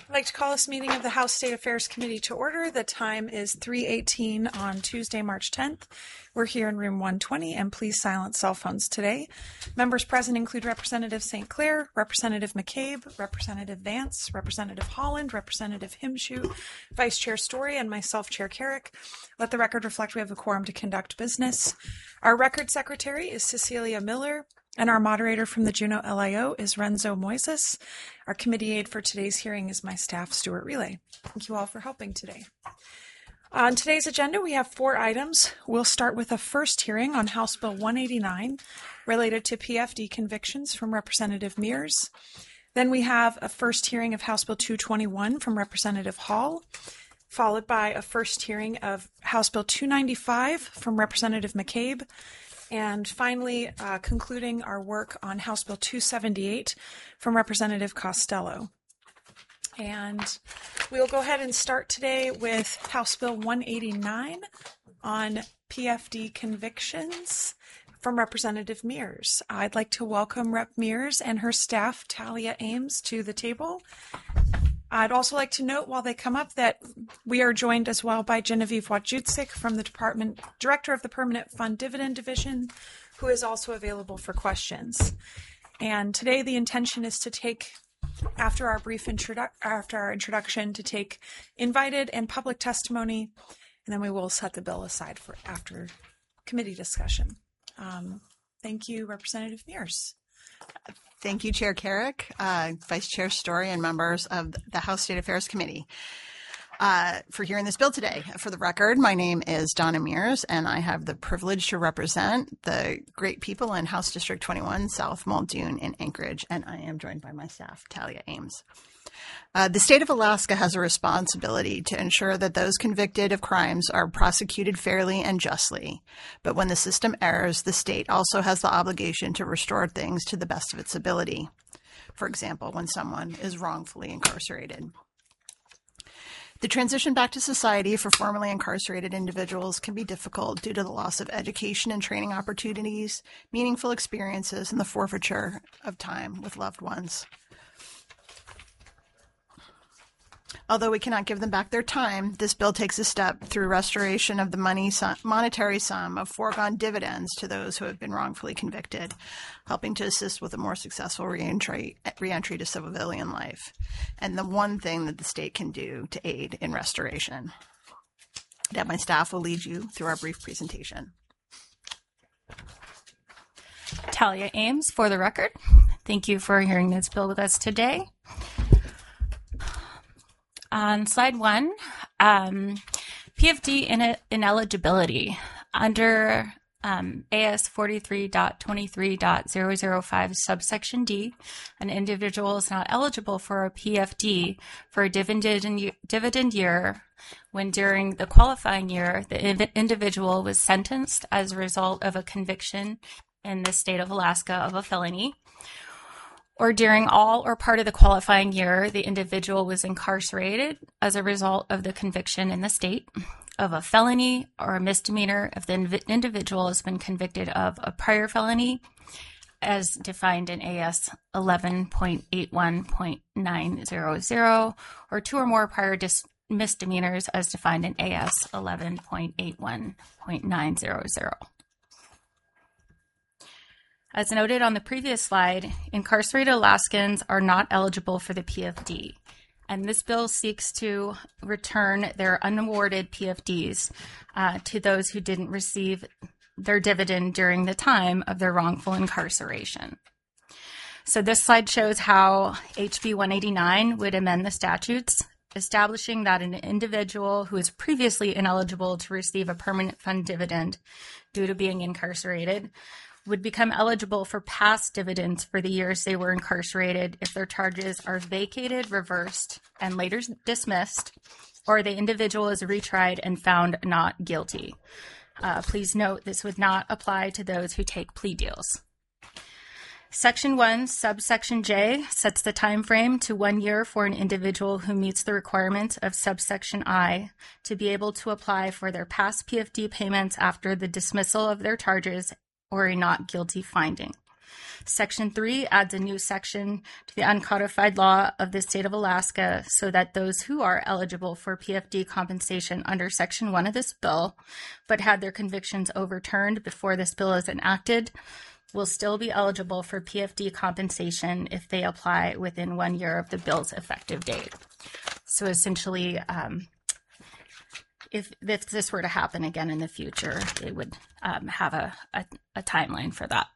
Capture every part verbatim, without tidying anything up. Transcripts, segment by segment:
I'd like to call this meeting of the House State Affairs Committee to order. The time is three eighteen on Tuesday, March tenth. We're here in room one twenty, and please silence cell phones today. Members present include Representative Saint Clair, Representative McCabe, Representative Vance, Representative Holland, Representative Himshoot, Vice Chair Story, and myself, Chair Carrick. Let the record reflect we have a quorum to conduct business. Our record secretary is Cecilia Miller, and our moderator from the Juneau L I O is Renzo Moises. Our committee aide for today's hearing is my staff, Stuart Relay. Thank you all for helping today. On today's agenda, we have four items. We'll start with a first hearing on House Bill one eighty-nine related to P F D convictions from Representative Mears. Then we have a first hearing of House Bill two twenty-one from Representative Hall, followed by a first hearing of House Bill two ninety-five from Representative McCabe, and finally uh, concluding our work on House Bill two seventy-eight from Representative Costello. And we'll go ahead and start today with House Bill one eighty-nine on P F D convictions from Representative Mears. I'd like to welcome Rep Mears and her staff, Talia Ames, to the table. I'd also like to note while they come up that we are joined as well by Genevieve Wojcicki from the Department, Director of the Permanent Fund Dividend Division, who is also available for questions. And today the intention is to take, after our brief introdu- after our introduction, to take invited and public testimony, and then we will set the bill aside for after committee discussion. Um, thank you, Representative Mears. Thank you, Chair Carrick, uh, Vice Chair Story, and members of the House State Affairs Committee uh, for hearing this bill today. For the record, my name is Donna Mears, and I have the privilege to represent the great people in House District twenty-one, South Muldoon in Anchorage, and I am joined by my staff, Talia Ames. Uh, the state of Alaska has a responsibility to ensure that those convicted of crimes are prosecuted fairly and justly. But when the system errs, the state also has the obligation to restore things to the best of its ability. For example, when someone is wrongfully incarcerated. The transition back to society for formerly incarcerated individuals can be difficult due to the loss of education and training opportunities, meaningful experiences, and the forfeiture of time with loved ones. Although we cannot give them back their time, this bill takes a step through restoration of the money sum, monetary sum of foregone dividends to those who have been wrongfully convicted, helping to assist with a more successful reentry, reentry to civilian life, and the one thing that the state can do to aid in restoration. That my staff will lead you through our brief presentation. Talia Ames, for the record. Thank you for hearing this bill with us today. On slide one, um, P F D in ineligibility. Under um, A S forty-three point twenty-three point zero zero five subsection D, an individual is not eligible for a P F D for a dividend, dividend year when during the qualifying year the individual was sentenced as a result of a conviction in the state of Alaska of a felony, or during all or part of the qualifying year, the individual was incarcerated as a result of the conviction in the state of a felony or a misdemeanor if the individual has been convicted of a prior felony as defined in A S eleven point eighty-one point nine hundred, or two or more prior dis- misdemeanors as defined in A S eleven point eighty-one point nine hundred. As noted on the previous slide, incarcerated Alaskans are not eligible for the P F D, and this bill seeks to return their unawarded P F Ds uh, to those who didn't receive their dividend during the time of their wrongful incarceration. So this slide shows how H B one eighty-nine would amend the statutes, establishing that an individual who is previously ineligible to receive a permanent fund dividend due to being incarcerated would become eligible for past dividends for the years they were incarcerated if their charges are vacated, reversed, and later dismissed, or the individual is retried and found not guilty. Uh, please note this would not apply to those who take plea deals. Section one, subsection J, sets the time frame to one year for an individual who meets the requirements of subsection I to be able to apply for their past P F D payments after the dismissal of their charges or a not guilty finding. Section three adds a new section to the uncodified law of the state of Alaska so that those who are eligible for P F D compensation under Section one of this bill, but had their convictions overturned before this bill is enacted, will still be eligible for P F D compensation if they apply within one year of the bill's effective date. So essentially, um, if, if this were to happen again in the future, they would um, have a, a, a timeline for that.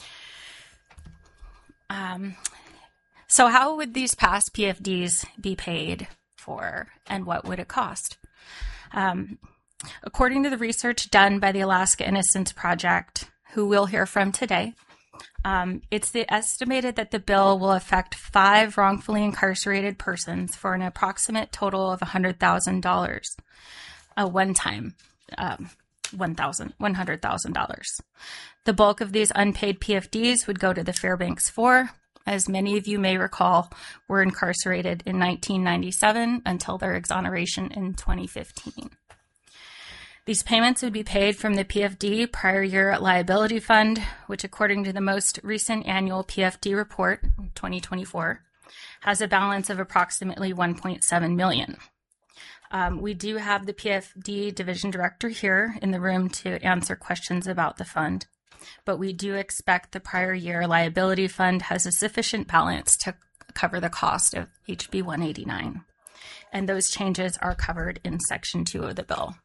Um, so how would these past P F Ds be paid for, and what would it cost? Um, according to the research done by the Alaska Innocence Project, who we'll hear from today, um, it's the estimated that the bill will affect five wrongfully incarcerated persons for an approximate total of one hundred thousand dollars, a one-time um, one hundred thousand dollars. The bulk of these unpaid P F Ds would go to the Fairbanks Four, as many of you may recall, were incarcerated in nineteen ninety-seven until their exoneration in twenty fifteen. These payments would be paid from the P F D Prior Year Liability Fund, which according to the most recent annual P F D report, twenty twenty-four, has a balance of approximately one point seven million dollars. Um, we do have the P F D Division Director here in the room to answer questions about the fund, but we do expect the Prior Year Liability Fund has a sufficient balance to cover the cost of H B one eighty-nine, and those changes are covered in Section two of the bill.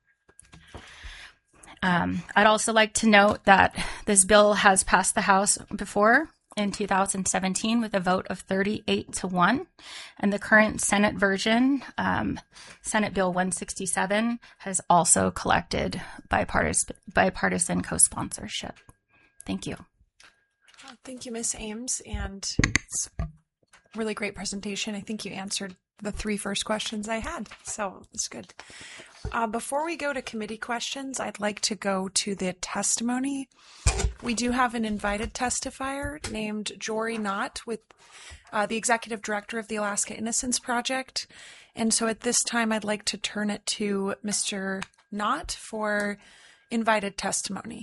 Um, I'd also like to note that this bill has passed the House before in two thousand seventeen with a vote of thirty-eight to one, and the current Senate version, um, Senate Bill one sixty-seven, has also collected bipartisan, bipartisan co-sponsorship. Thank you. Thank you, Miz Ames, and it's a really great presentation. I think you answered the three first questions I had, so it's good. Uh, before we go to committee questions, I'd like to go to the testimony. We do have an invited testifier named Jory Knott, with uh, the executive director of the Alaska Innocence Project. And so at this time, I'd like to turn it to Mister Knott for invited testimony.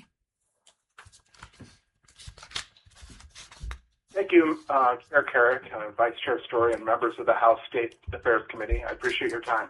Thank you, uh, Chair Carrick, uh, Vice Chair Story, and members of the House State Affairs Committee. I appreciate your time.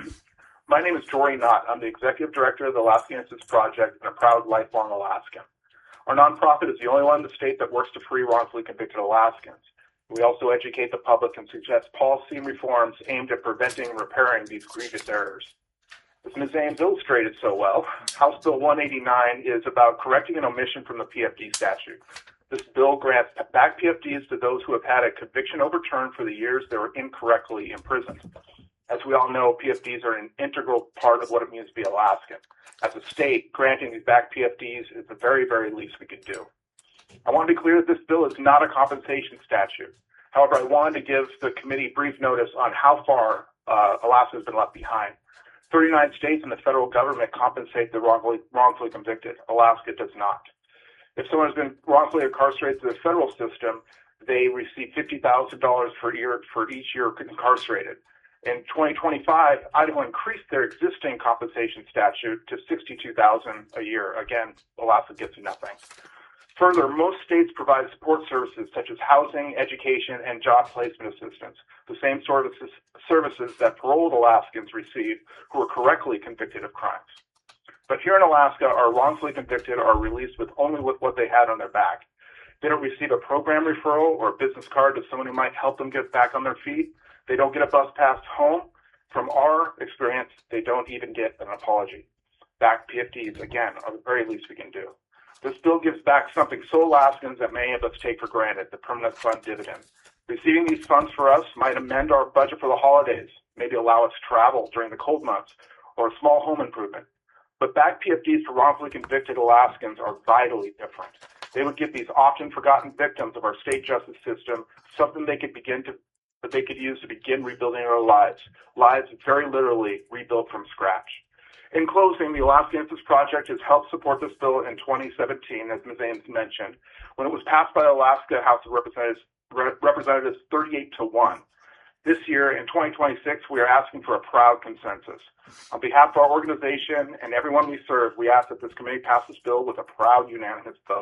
My name is Jory Knott. I'm the Executive Director of the Alaska Innocence Project and a proud lifelong Alaskan. Our nonprofit is the only one in the state that works to free wrongfully convicted Alaskans. We also educate the public and suggest policy and reforms aimed at preventing and repairing these grievous errors. As Miz Ames illustrated so well, House Bill one eighty-nine is about correcting an omission from the P F D statute. This bill grants back P F Ds to those who have had a conviction overturned for the years they were incorrectly imprisoned. As we all know, P F Ds are an integral part of what it means to be Alaskan. As a state, granting these back P F Ds is the very, very least we could do. I want to be clear that this bill is not a compensation statute. However, I wanted to give the committee brief notice on how far uh, Alaska has been left behind. thirty-nine states and the federal government compensate the wrongfully, wrongfully convicted. Alaska does not. If someone has been wrongfully incarcerated through the federal system, they receive fifty thousand dollars for, year, for each year incarcerated. In twenty twenty-five, Idaho increased their existing compensation statute to sixty-two thousand dollars a year. Again, Alaska gets nothing. Further, most states provide support services such as housing, education, and job placement assistance, the same sort of services that paroled Alaskans receive who are correctly convicted of crimes. But here in Alaska, our wrongfully convicted are released with only with what they had on their back. They don't receive a program referral or a business card to someone who might help them get back on their feet. They don't get a bus pass home. From our experience, they don't even get an apology. Back P F Ds, again, are the very least we can do. This bill gives back something so Alaskans that many of us take for granted, the permanent fund dividend. Receiving these funds for us might amend our budget for the holidays, maybe allow us to travel during the cold months, or a small home improvement. But back P F Ds for wrongfully convicted Alaskans are vitally different. They would give these often forgotten victims of our state justice system something they could begin to, that they could use to begin rebuilding their lives, lives very literally rebuilt from scratch. In closing, the Alaska Innocence Project has helped support this bill in twenty seventeen, as Miz Ames mentioned, when it was passed by the Alaska House of Representatives, Representatives thirty-eight to one. This year, in twenty twenty-six, we are asking for a proud consensus. On behalf of our organization and everyone we serve, we ask that this committee pass this bill with a proud unanimous vote.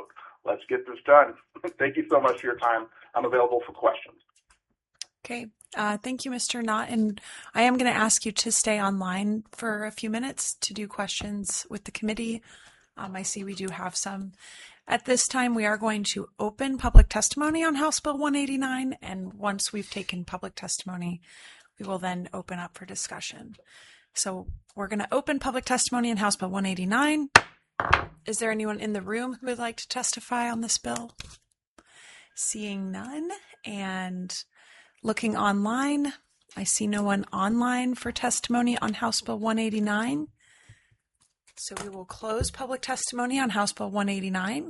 let's get this done. Thank you so much for your time. I'm available for questions. Okay. Uh, thank you, Mister Knott. And I am going to ask you to stay online for a few minutes to do questions with the committee. Um, I see we do have some. At this time, we are going to open public testimony on House Bill one eighty-nine. And once we've taken public testimony, we will then open up for discussion. So we're going to open public testimony on House Bill one eighty-nine. Is there anyone in the room who would like to testify on this bill? Seeing none and looking online, I see no one online for testimony on House Bill one eighty-nine. So we will close public testimony on House Bill one eighty-nine.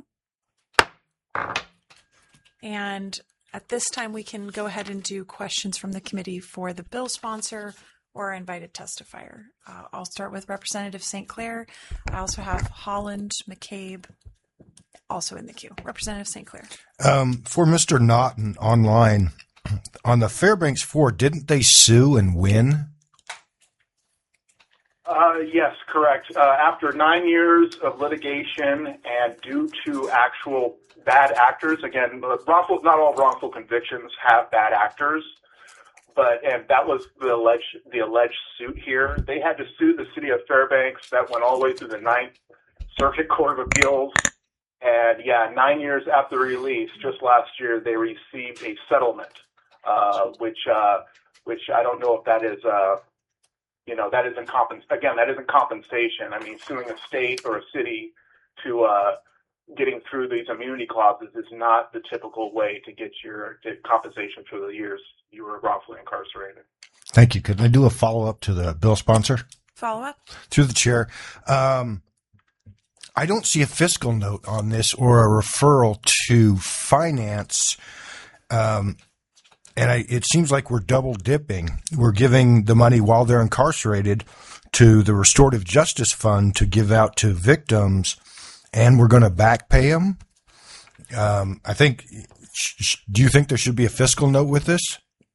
And at this time, we can go ahead and do questions from the committee for the bill sponsor or invited testifier. Uh, I'll start with Representative Saint Clair. I also have Holland, McCabe, also in the queue. Representative Saint Clair. Um, for Mister Naughton online, on the Fairbanks four, didn't they sue and win? Uh, yes, correct. Uh, after nine years of litigation and due to actual bad actors, again, wrongful, not all wrongful convictions have bad actors, but and that was the alleged the alleged suit here. They had to sue the city of Fairbanks. That went all the way through the Ninth Circuit Court of Appeals. And yeah, nine years after release, just last year, they received a settlement, uh, which uh, which I don't know if that is. Uh, You know, that isn't compens- again, that isn't compensation. I mean, suing a state or a city to uh, getting through these immunity clauses is not the typical way to get your to compensation for the years you were wrongfully incarcerated. Thank you. Could I do a follow-up to the bill sponsor? Follow up? Through the chair. Um, I don't see a fiscal note on this or a referral to finance. Um And I, it seems like we're double dipping. We're giving the money while they're incarcerated to the Restorative Justice Fund to give out to victims, and we're going to back pay them. Um, I think. Sh- do you think there should be a fiscal note with this?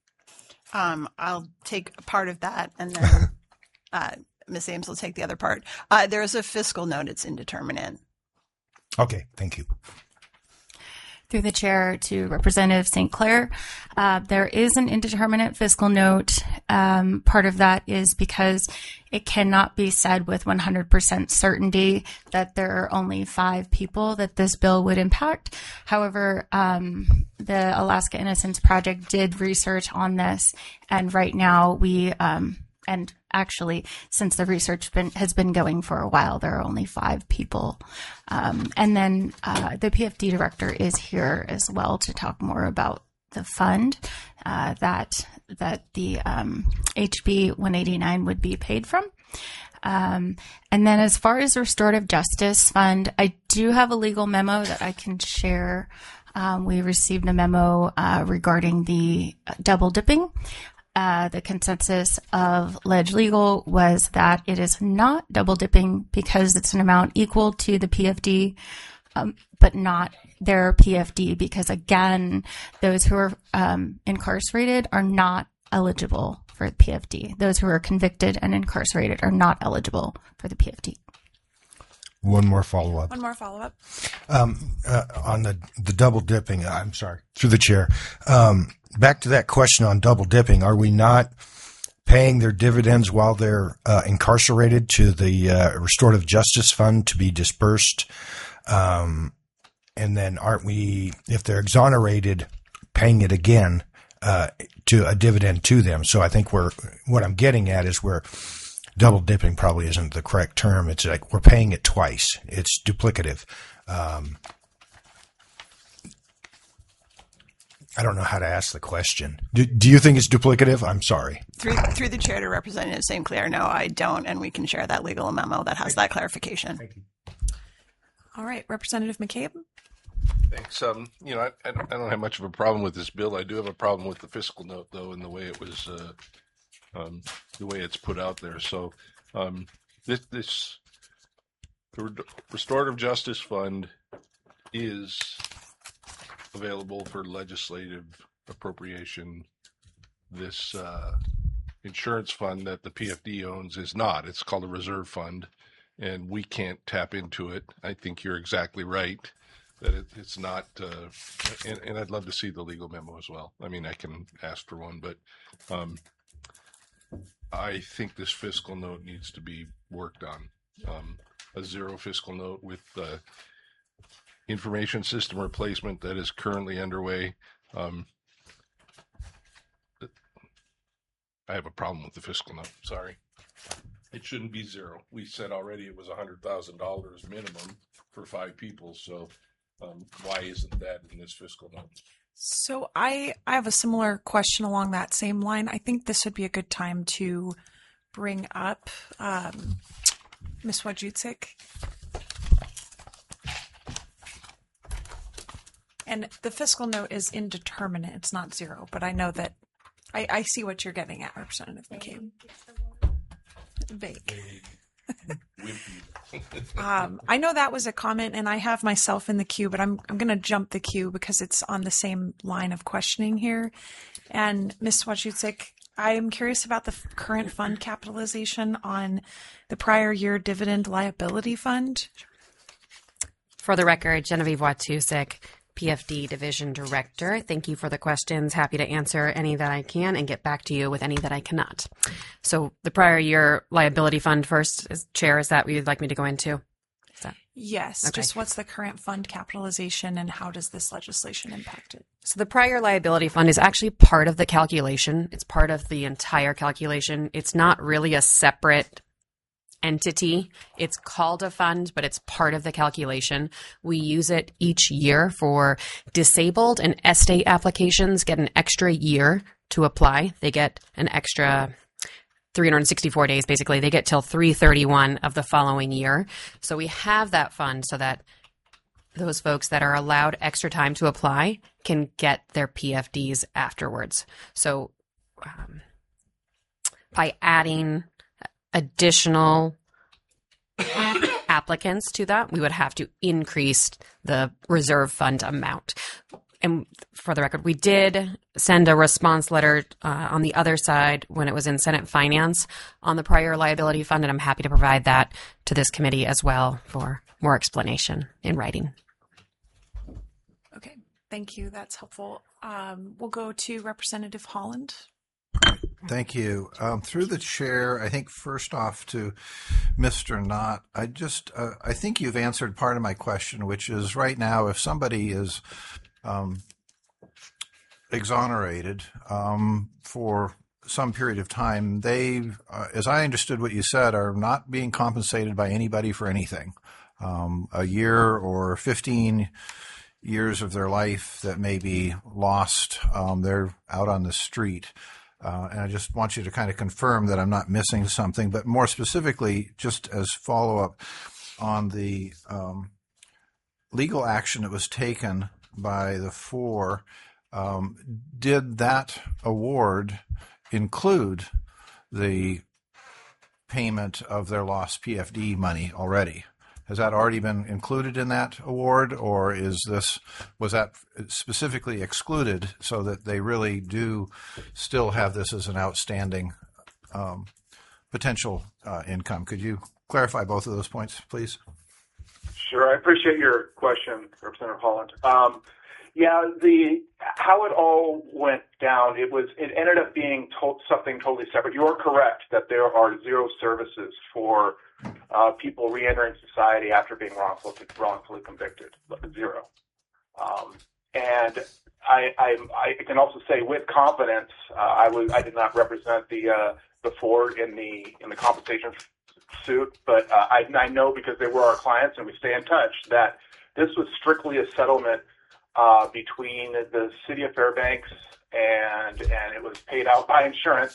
Um, I'll take a part of that, and then uh, Miz Ames will take the other part. Uh, there is a fiscal note. It's indeterminate. Okay, thank you. Through the chair to Representative Saint Clair, uh, there is an indeterminate fiscal note. Um, part of that is because it cannot be said with one hundred percent certainty that there are only five people that this bill would impact. However, um, the Alaska Innocence Project did research on this, and right now we, um, and actually, since the research been, has been going for a while, there are only five people. Um, and then uh, the P F D director is here as well to talk more about the fund uh, that that the um, H B one eighty-nine would be paid from. Um, and then as far as Restorative Justice Fund, I do have a legal memo that I can share. Um, we received a memo uh, regarding the double dipping. Uh, the consensus of Ledge Legal was that it is not double dipping because it's an amount equal to the P F D, um, but not their P F D because, again, those who are um, incarcerated are not eligible for the P F D. Those who are convicted and incarcerated are not eligible for the P F D. One more follow-up. One more follow-up. Um, uh, on the, the double dipping, I'm sorry, through the chair. Um, back to that question on double dipping, are we not paying their dividends while they're uh, incarcerated to the uh, Restorative Justice Fund to be dispersed? Um, and then aren't we, if they're exonerated, paying it again uh, to a dividend to them? So I think we're, what I'm getting at is we're double dipping probably isn't the correct term. It's like we're paying it twice. It's duplicative. Um, I don't know how to ask the question. Do, do you think it's duplicative? I'm sorry. Through, through the chair to Representative Saint Clair, no, I don't, and we can share that legal memo that has that clarification. Thank you. All right, Representative McCabe. Thanks. Um, you know, I, I, don't, I don't have much of a problem with this bill. I do have a problem with the fiscal note, though, and the way it was, uh, um, the way it's put out there. So, um, this, this, the Restorative Justice Fund is available for legislative appropriation. This uh, insurance fund that the P F D owns is not. It's called a reserve fund, and we can't tap into it. I think you're exactly right. that it, it's not, uh, and, and I'd love to see the legal memo as well. I mean, I can ask for one, but um, I think this fiscal note needs to be worked on. Um, a zero fiscal note with uh, information system replacement that is currently underway. Um, I have a problem with the fiscal note. Sorry. It shouldn't be zero. We said already it was one hundred thousand dollars minimum for five people. So um, why isn't that in this fiscal note? So I, I have a similar question along that same line. I think this would be a good time to bring up um, Miz Wojcicki. And the fiscal note is indeterminate. It's not zero, but I know that I, I see what you're getting at, Representative McCabe. Vague. um, I know that was a comment, and I have myself in the queue, but I'm I'm going to jump the queue because it's on the same line of questioning here. And Miz Wojcicki, I am curious about the f- current fund capitalization on the prior year dividend liability fund. For the record, Genevieve Wojcicki, P F D Division Director. Thank you for the questions. Happy to answer any that I can and get back to you with any that I cannot. So the prior year liability fund first, is, Chair, is that what you'd like me to go into? Is that... Yes. Okay. Just what's the current fund capitalization and how does this legislation impact it? So the prior liability fund is actually part of the calculation. It's part of the entire calculation. It's not really a separate entity. It's called a fund, but it's part of the calculation. We use it each year for disabled and estate applications get an extra year to apply. They get an extra three hundred sixty-four days, basically. They get till three thirty-one of the following year. So we have that fund so that those folks that are allowed extra time to apply can get their P F Ds afterwards. So um, by adding additional applicants to that, we would have to increase the reserve fund amount. And for the record, we did send a response letter uh, on the other side when it was in Senate Finance on the prior liability fund, and I'm happy to provide that to this committee as well for more explanation in writing. Okay, thank you. That's helpful. Um, we'll go to Representative Holland. Thank you. Um, through the chair, I think first off to Mister Knott, I just, uh, I think you've answered part of my question, which is right now, if somebody is um, exonerated um, for some period of time, they, uh, as I understood what you said, are not being compensated by anybody for anything. Um, a year or fifteen years of their life that may be lost, um, they're out on the street. Uh, and I just want you to kind of confirm that I'm not missing something, but more specifically, just as follow-up on the um, legal action that was taken by the four, um, did that award include the payment of their lost P F D money already? Has that already been included in that award, or is this, was that specifically excluded so that they really do still have this as an outstanding um, potential uh, income? Could you clarify both of those points, please? Sure. I appreciate your question, Representative Holland. Um, yeah, the how it all went down, it was it ended up being to- something totally separate. You're correct that there are zero services for Uh, people re-entering society after being wrongfully, wrongfully convicted, zero. Um, and I, I, I can also say with confidence, uh, I was I did not represent the uh, the Ford in the in the compensation suit, but uh, I, I know because they were our clients and we stay in touch that this was strictly a settlement uh, between the city of Fairbanks and and it was paid out by insurance.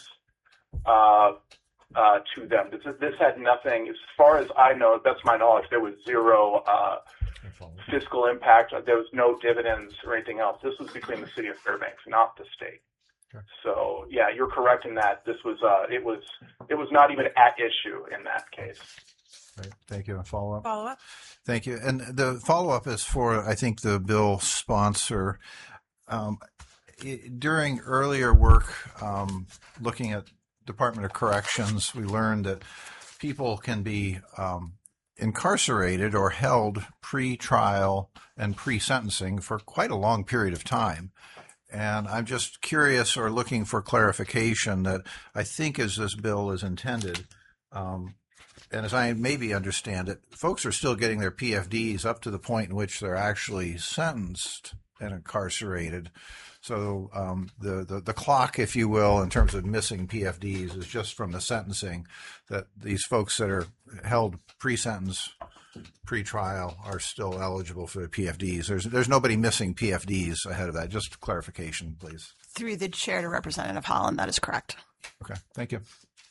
Uh, Uh, to them. This, this had nothing, as far as I know, that's my knowledge, there was zero uh, fiscal impact. There was no dividends or anything else. This was between the city of Fairbanks, not the state. Okay. So, yeah, you're correct in that. This was, uh, it was, it was not even at issue in that case. Right. Thank you. A follow-up? Follow-up. Thank you. And the follow-up is for, I think, the bill sponsor. Um, it, during earlier work, um, looking at Department of Corrections, we learned that people can be um, incarcerated or held pre-trial and pre-sentencing for quite a long period of time. And I'm just curious or looking for clarification that I think as this bill is intended, um, and as I maybe understand it, folks are still getting their P F Ds up to the point in which they're actually sentenced and incarcerated. So um, the, the, the clock, if you will, in terms of missing P F Ds is just from the sentencing, that these folks that are held pre-sentence, pre-trial are still eligible for the P F Ds. There's, there's nobody missing P F Ds ahead of that. Just clarification, please. Through the chair to Representative Holland, that is correct. Okay, thank you.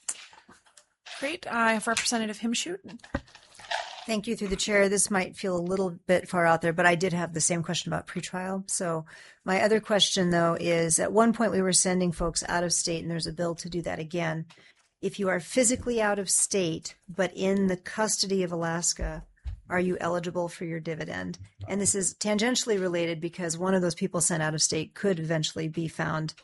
Great. I have Representative Himshoot. Thank you. Through the chair, this might feel a little bit far out there, but I did have the same question about pretrial. So my other question, though, is at one point we were sending folks out of state, and there's a bill to do that again. If you are physically out of state, but in the custody of Alaska, are you eligible for your dividend? And this is tangentially related because one of those people sent out of state could eventually be found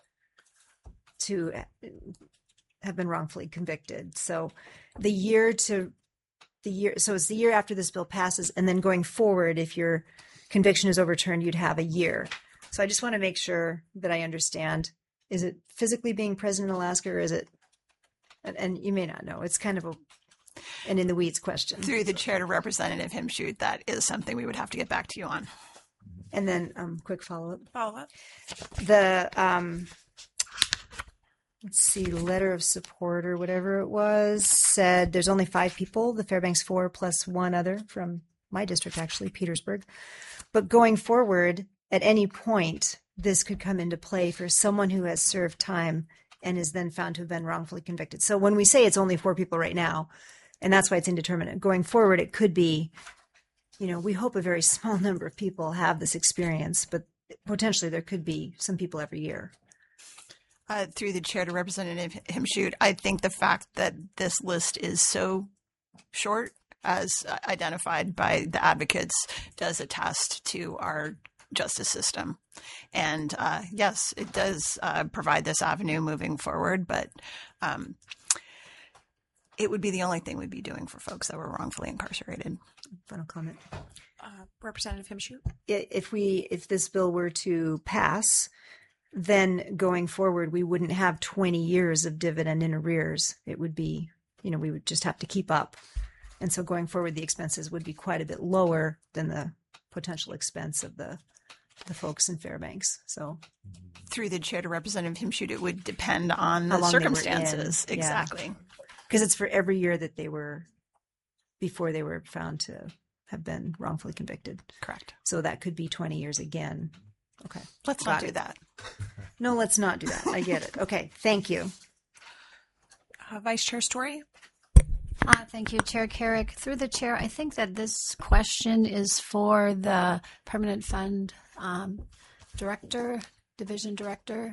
to have been wrongfully convicted. So the year to the year, so it's the year after this bill passes, and then going forward, if your conviction is overturned, you'd have a year. So I just want to make sure that I understand: is it physically being present in Alaska, or is it? And, and you may not know. It's kind of a an in the weeds question. Through the chair to Representative Himshoot, that is something we would have to get back to you on. And then, um, quick follow up. Follow up. The um. Let's see, letter of support or whatever it was said there's only five people, the Fairbanks four plus one other from my district, actually, Petersburg. But going forward, at any point, this could come into play for someone who has served time and is then found to have been wrongfully convicted. So when we say it's only four people right now, and that's why it's indeterminate, going forward, it could be, you know, we hope a very small number of people have this experience, but potentially there could be some people every year. Uh, through the chair to Representative Himshoot, I think the fact that this list is so short, as identified by the advocates, does attest to our justice system. And uh, yes, it does uh, provide this avenue moving forward, but um, it would be the only thing we'd be doing for folks that were wrongfully incarcerated. Final comment. Uh, Representative Himshoot. If we, if this bill were to pass, then going forward, we wouldn't have twenty years of dividend in arrears. It would be, you know, we would just have to keep up. And so going forward, the expenses would be quite a bit lower than the potential expense of the the folks in Fairbanks. So through the chair to Representative Himshoot, it would depend on How the long they were circumstances. in. Yeah. Exactly. Because it's for every year that they were, before they were found to have been wrongfully convicted. Correct. So that could be twenty years again. Okay. Let's Got not it. do that. No, let's not do that. I get it. Okay. Thank you. Uh, Vice Chair Story. Uh, thank you, Chair Carrick. Through the chair, I think that this question is for the Permanent Fund um, Director, Division Director.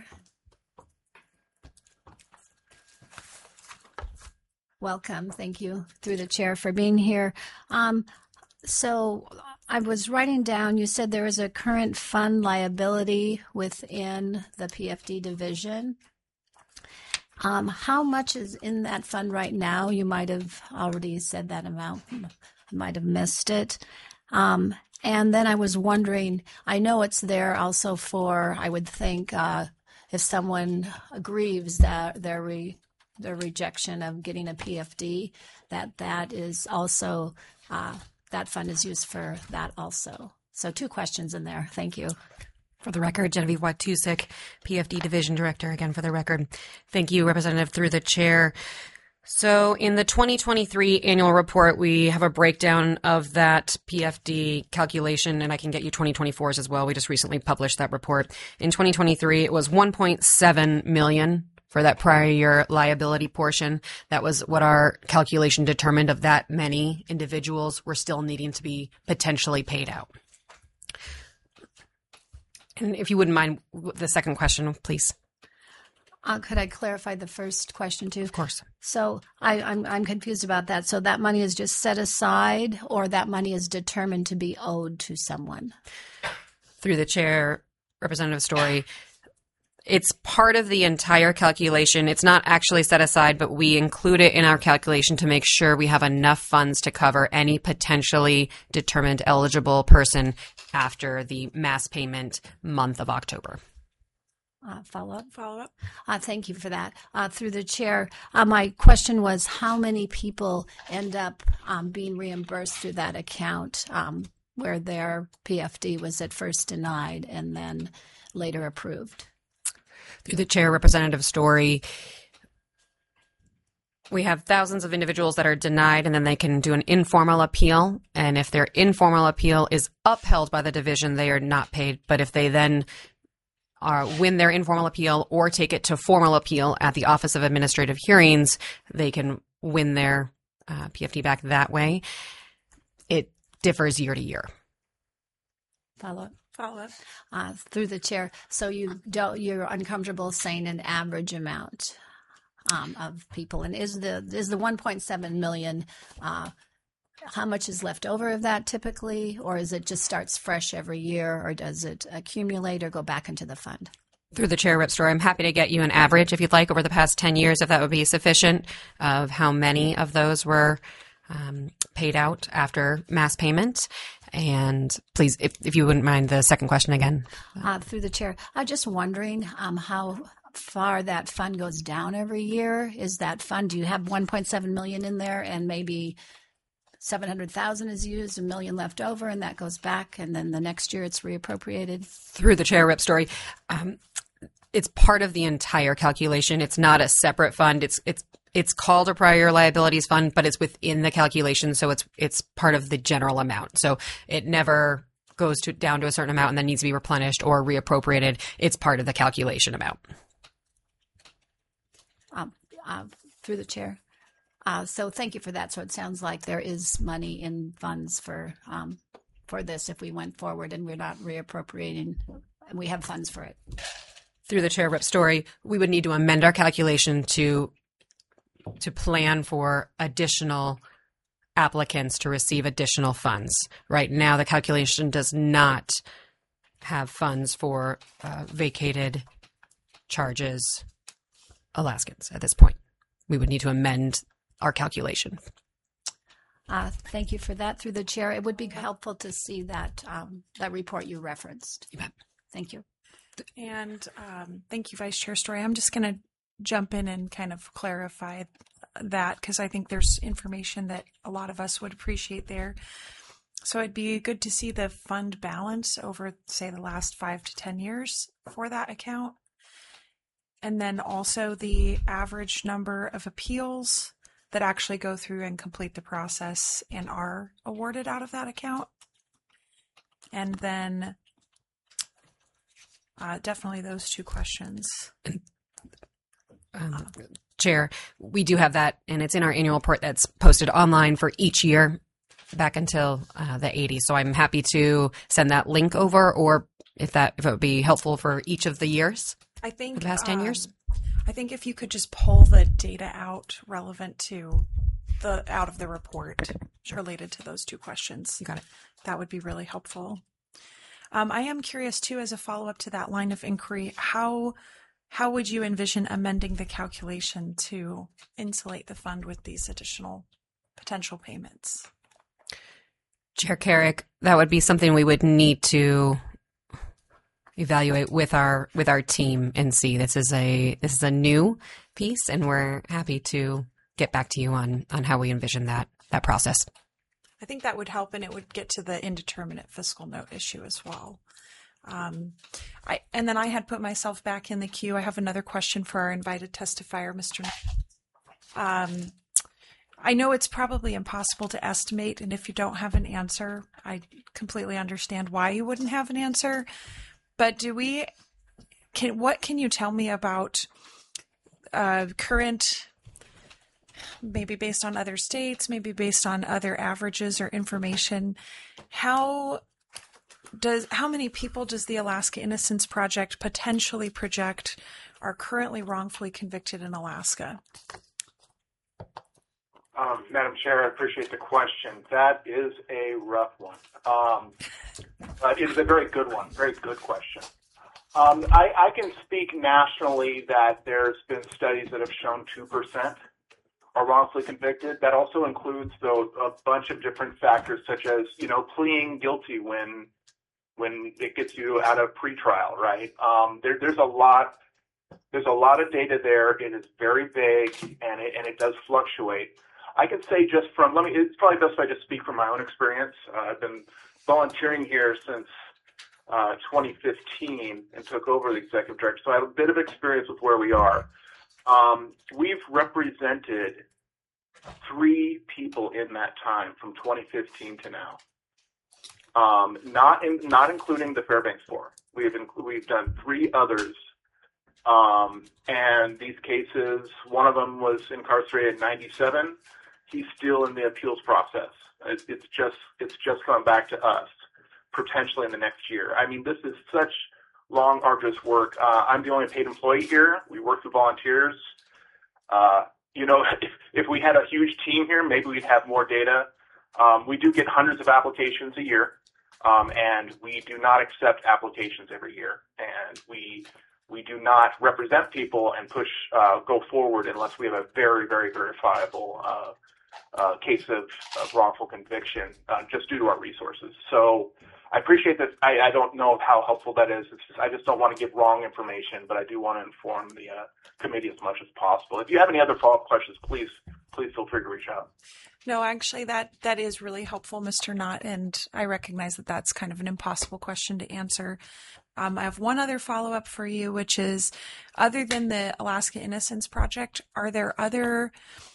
Welcome. Thank you, through the chair, for being here. Um, so I was writing down, you said there is a current fund liability within the P F D division. Um, how much is in that fund right now? You might have already said that amount. I might have missed it. Um, and then I was wondering, I know it's there also for, I would think, uh, if someone grieves that their re, their rejection of getting a P F D, that that is also, uh, that fund is used for that also. So two questions in there. Thank you. For the record, Genevieve Watusik, P F D Division Director, again for the record. Thank you, Representative, through the chair. So in the twenty twenty-three annual report, we have a breakdown of that P F D calculation, and I can get you twenty twenty-fours as well. We just recently published that report. In twenty twenty-three, it was one point seven million dollars for that prior year liability portion. That was what our calculation determined, of that many individuals were still needing to be potentially paid out. And if you wouldn't mind the second question, please. Uh, could I clarify the first question too? Of course. So I, I'm I'm confused about that. So that money is just set aside, or that money is determined to be owed to someone? Through the chair, Representative Story, it's part of the entire calculation. It's not actually set aside, but we include it in our calculation to make sure we have enough funds to cover any potentially determined eligible person after the mass payment month of October. Uh, follow up. Follow up. Uh, thank you for that. Uh, through the chair, uh, my question was how many people end up um, being reimbursed through that account um, where their P F D was at first denied and then later approved? Through the chair, Representative Story, we have thousands of individuals that are denied, and then they can do an informal appeal. And if their informal appeal is upheld by the division, they are not paid. But if they then Uh, win their informal appeal or take it to formal appeal at the Office of Administrative Hearings, they can win their uh, P F D back that way. It differs year to year. Follow up. Follow up. Uh, through the chair, so you don't, you're uncomfortable saying an average amount um, of people, and is the is the one point seven million? Uh, how much is left over of that typically, or is it just starts fresh every year, or does it accumulate or go back into the fund? Through the chair, Rep Story, I'm happy to get you an average, if you'd like, over the past ten years, if that would be sufficient, of how many of those were um, paid out after mass payment. And please, if, if you wouldn't mind the second question again. Uh, through the chair, I'm just wondering um, how far that fund goes down every year. Is that fund, do you have one point seven million in there and maybe seven hundred thousand is used, a million left over, and that goes back, and then the next year it's reappropriated? Through the chair, Rep Story, um, it's part of the entire calculation. It's not a separate fund. It's it's it's called a prior liabilities fund, but it's within the calculation, so it's it's part of the general amount. So it never goes to down to a certain amount and then needs to be replenished or reappropriated. It's part of the calculation amount. Um, uh, through the chair. Uh, so thank you for that. So it sounds like there is money in funds for um, for this if we went forward and we're not reappropriating, and we have funds for it. Through the chair, Rep Story, we would need to amend our calculation to to plan for additional applicants to receive additional funds. Right now, the calculation does not have funds for uh, vacated charges Alaskans at this point. We would need to amend our calculation. Uh, thank you for that. Through the chair, it would be helpful to see that um, that report you referenced. You bet. Thank you. And um, thank you, Vice Chair Story. I'm just going to jump in and kind of clarify that because I think there's information that a lot of us would appreciate there. So it'd be good to see the fund balance over, say, the last five to ten years for that account. And then also the average number of appeals that actually go through and complete the process and are awarded out of that account. And then uh, definitely those two questions. Um, Chair, we do have that, and it's in our annual report that's posted online for each year back until uh, the eighties. So I'm happy to send that link over, or if that if it would be helpful for each of the years. I think for the past ten um, years. I think if you could just pull the data out relevant to the out of the report sure. related to those two questions. You got it. That would be really helpful. Um, I am curious too, as a follow up to that line of inquiry, how how would you envision amending the calculation to insulate the fund with these additional potential payments? Chair Carrick, that would be something we would need to evaluate with our with our team and see. This is a this is a new piece, and we're happy to get back to you on on how we envision that that process. I think that would help, and it would get to the indeterminate fiscal note issue as well. Um, I and then I had put myself back in the queue. I have another question for our invited testifier, Mister Um, I know it's probably impossible to estimate, and if you don't have an answer, I completely understand why you wouldn't have an answer. But do we, can, what can you tell me about uh, current, maybe based on other states, maybe based on other averages or information, how does, how many people does the Alaska Innocence Project potentially project are currently wrongfully convicted in Alaska? Um, Madam Chair, I appreciate the question. That is a rough one. Um, but it is a very good one, very good question. Um, I, I can speak nationally that there's been studies that have shown two percent are wrongfully convicted. That also includes, though, a bunch of different factors, such as, you know, pleading guilty when when it gets you out of pretrial, right? Um, there, there's a lot. There's a lot of data there. It is very vague, and it, and it does fluctuate. I can say just from, let me, it's probably best if I just speak from my own experience. Uh, I've been volunteering here since uh, twenty fifteen and took over the executive director, so I have a bit of experience with where we are. Um, we've represented three people in that time from twenty fifteen to now, um, not in, not including the Fairbanks Four. We've, we've done three others. Um, and these cases, one of them was incarcerated in ninety-seven. He's still in the appeals process. It, it's just, it's just gone back to us, potentially in the next year. I mean, this is such long, arduous work. Uh, I'm the only paid employee here. We work with volunteers. Uh, you know, if, if we had a huge team here, maybe we'd have more data. Um, we do get hundreds of applications a year, um, and we do not accept applications every year. And we We do not represent people and push, uh, go forward unless we have a very, very verifiable uh, uh, case of, of wrongful conviction, uh, just due to our resources. So I appreciate that. I, I don't know how helpful that is. It's just, I just don't want to give wrong information, but I do want to inform the uh, committee as much as possible. If you have any other follow-up questions, please, please feel free to reach out. No, actually, that, that is really helpful, Mister Knott, and I recognize that that's kind of an impossible question to answer. Um, I have one other follow-up for you, which is, other than the Alaska Innocence Project, are there other,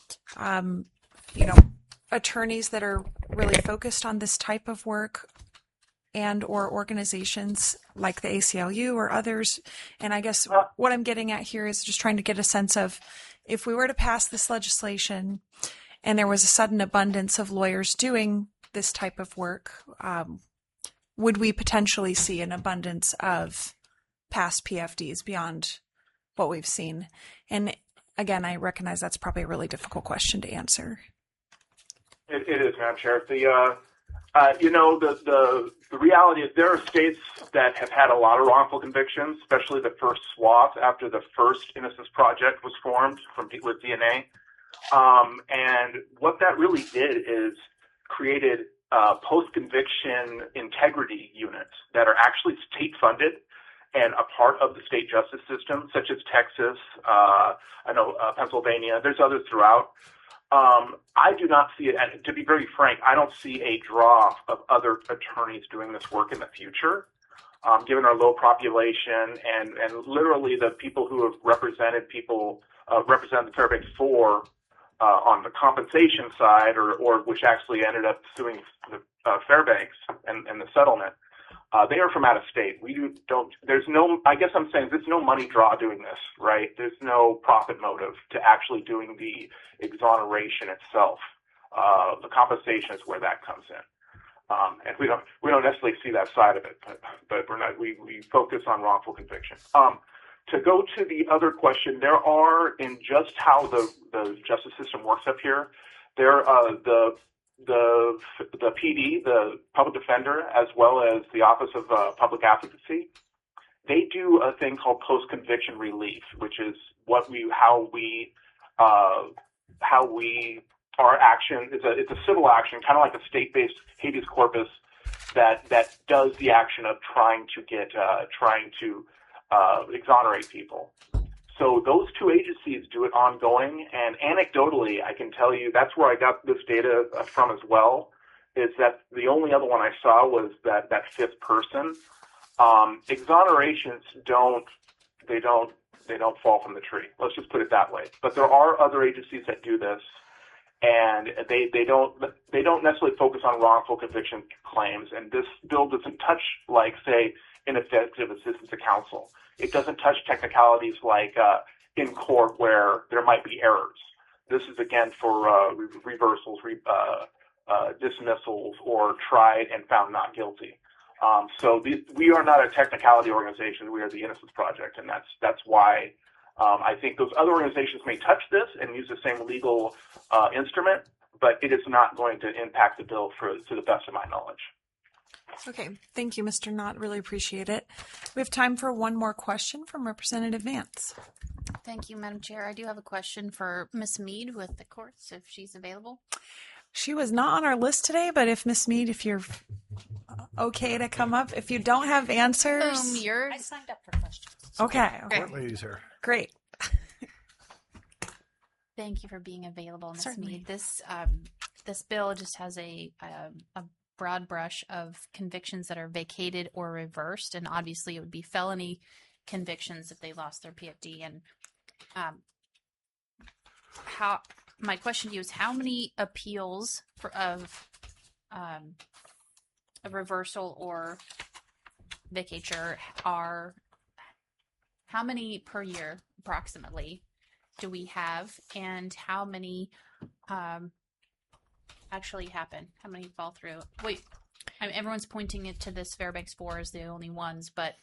um, you know, attorneys that are really focused on this type of work, and or organizations like the A C L U or others? And I guess what I'm getting at here is just trying to get a sense of, if we were to pass this legislation and there was a sudden abundance of lawyers doing this type of work, um, would we potentially see an abundance of past P F Ds beyond what we've seen? And again, I recognize that's probably a really difficult question to answer. It, it is, Madam Chair. The, uh, uh, you know, the, the, the reality is there are states that have had a lot of wrongful convictions, especially the first swath after the first Innocence Project was formed from with D N A. Um, and what that really did is created uh, post-conviction integrity units that are actually state-funded and a part of the state justice system, such as Texas, uh, I know uh, Pennsylvania, there's others throughout. Um, I do not see it, and to be very frank, I don't see a draw of other attorneys doing this work in the future, um, given our low population and, and literally the people who have represented people, uh, represent the Fairbanks Four uh, on the compensation side, or, or which actually ended up suing the uh, Fairbanks and, and the settlement. Uh, they are from out of state. We do, don't, there's no, I guess I'm saying there's no money draw doing this, right? There's no profit motive to actually doing the exoneration itself. Uh, the compensation is where that comes in. Um, and we don't, we don't necessarily see that side of it, but, but we're not, we, we focus on wrongful conviction. Um, to go to the other question, there are, in just how the, the justice system works up here, there, uh, the, the the P D, the public defender, as well as the Office of uh, Public Advocacy, they do a thing called post-conviction relief, which is what we how we uh, how we our action is a it's a civil action, kind of like a state-based habeas corpus that that does the action of trying to get uh, trying to uh, exonerate people. So those two agencies do it ongoing, and anecdotally, I can tell you that's where I got this data from as well, is that the only other one I saw was that, that fifth person. Um, exonerations don't, they don't, they don't fall from the tree. Let's just put it that way. But there are other agencies that do this, and they, they don't, they don't necessarily focus on wrongful conviction claims, and this bill doesn't touch, like, say, ineffective assistance to counsel. It doesn't touch technicalities like uh, in court where there might be errors. This is, again, for uh, re- reversals, re- uh, uh, dismissals, or tried and found not guilty. Um, so these, we are not a technicality organization. We are the Innocence Project, and that's that's why um, I think those other organizations may touch this and use the same legal uh, instrument, but it is not going to impact the bill for, to the best of my knowledge. Okay, thank you, Mister Knott. Really appreciate it. We have time for one more question from Representative Vance. Thank you, Madam Chair. I do have a question for Miz Mead with the courts, if she's available. She was not on our list today, but if Miss Mead, if you're okay to come up, if you don't have answers. Um, you're... I signed up for questions. Okay. okay. Court ladies here. Great. Thank you for being available, Miz Certainly. Mead. This um, this bill just has a, a a broad brush of convictions that are vacated or reversed, and obviously it would be felony convictions if they lost their P F D. And um, how my question to you is, how many appeals for, of um, a reversal or vacatur are, how many per year approximately do we have, and how many um, actually happen? How many fall through? Wait, I mean, everyone's pointing it to this Fairbanks four as the only ones, but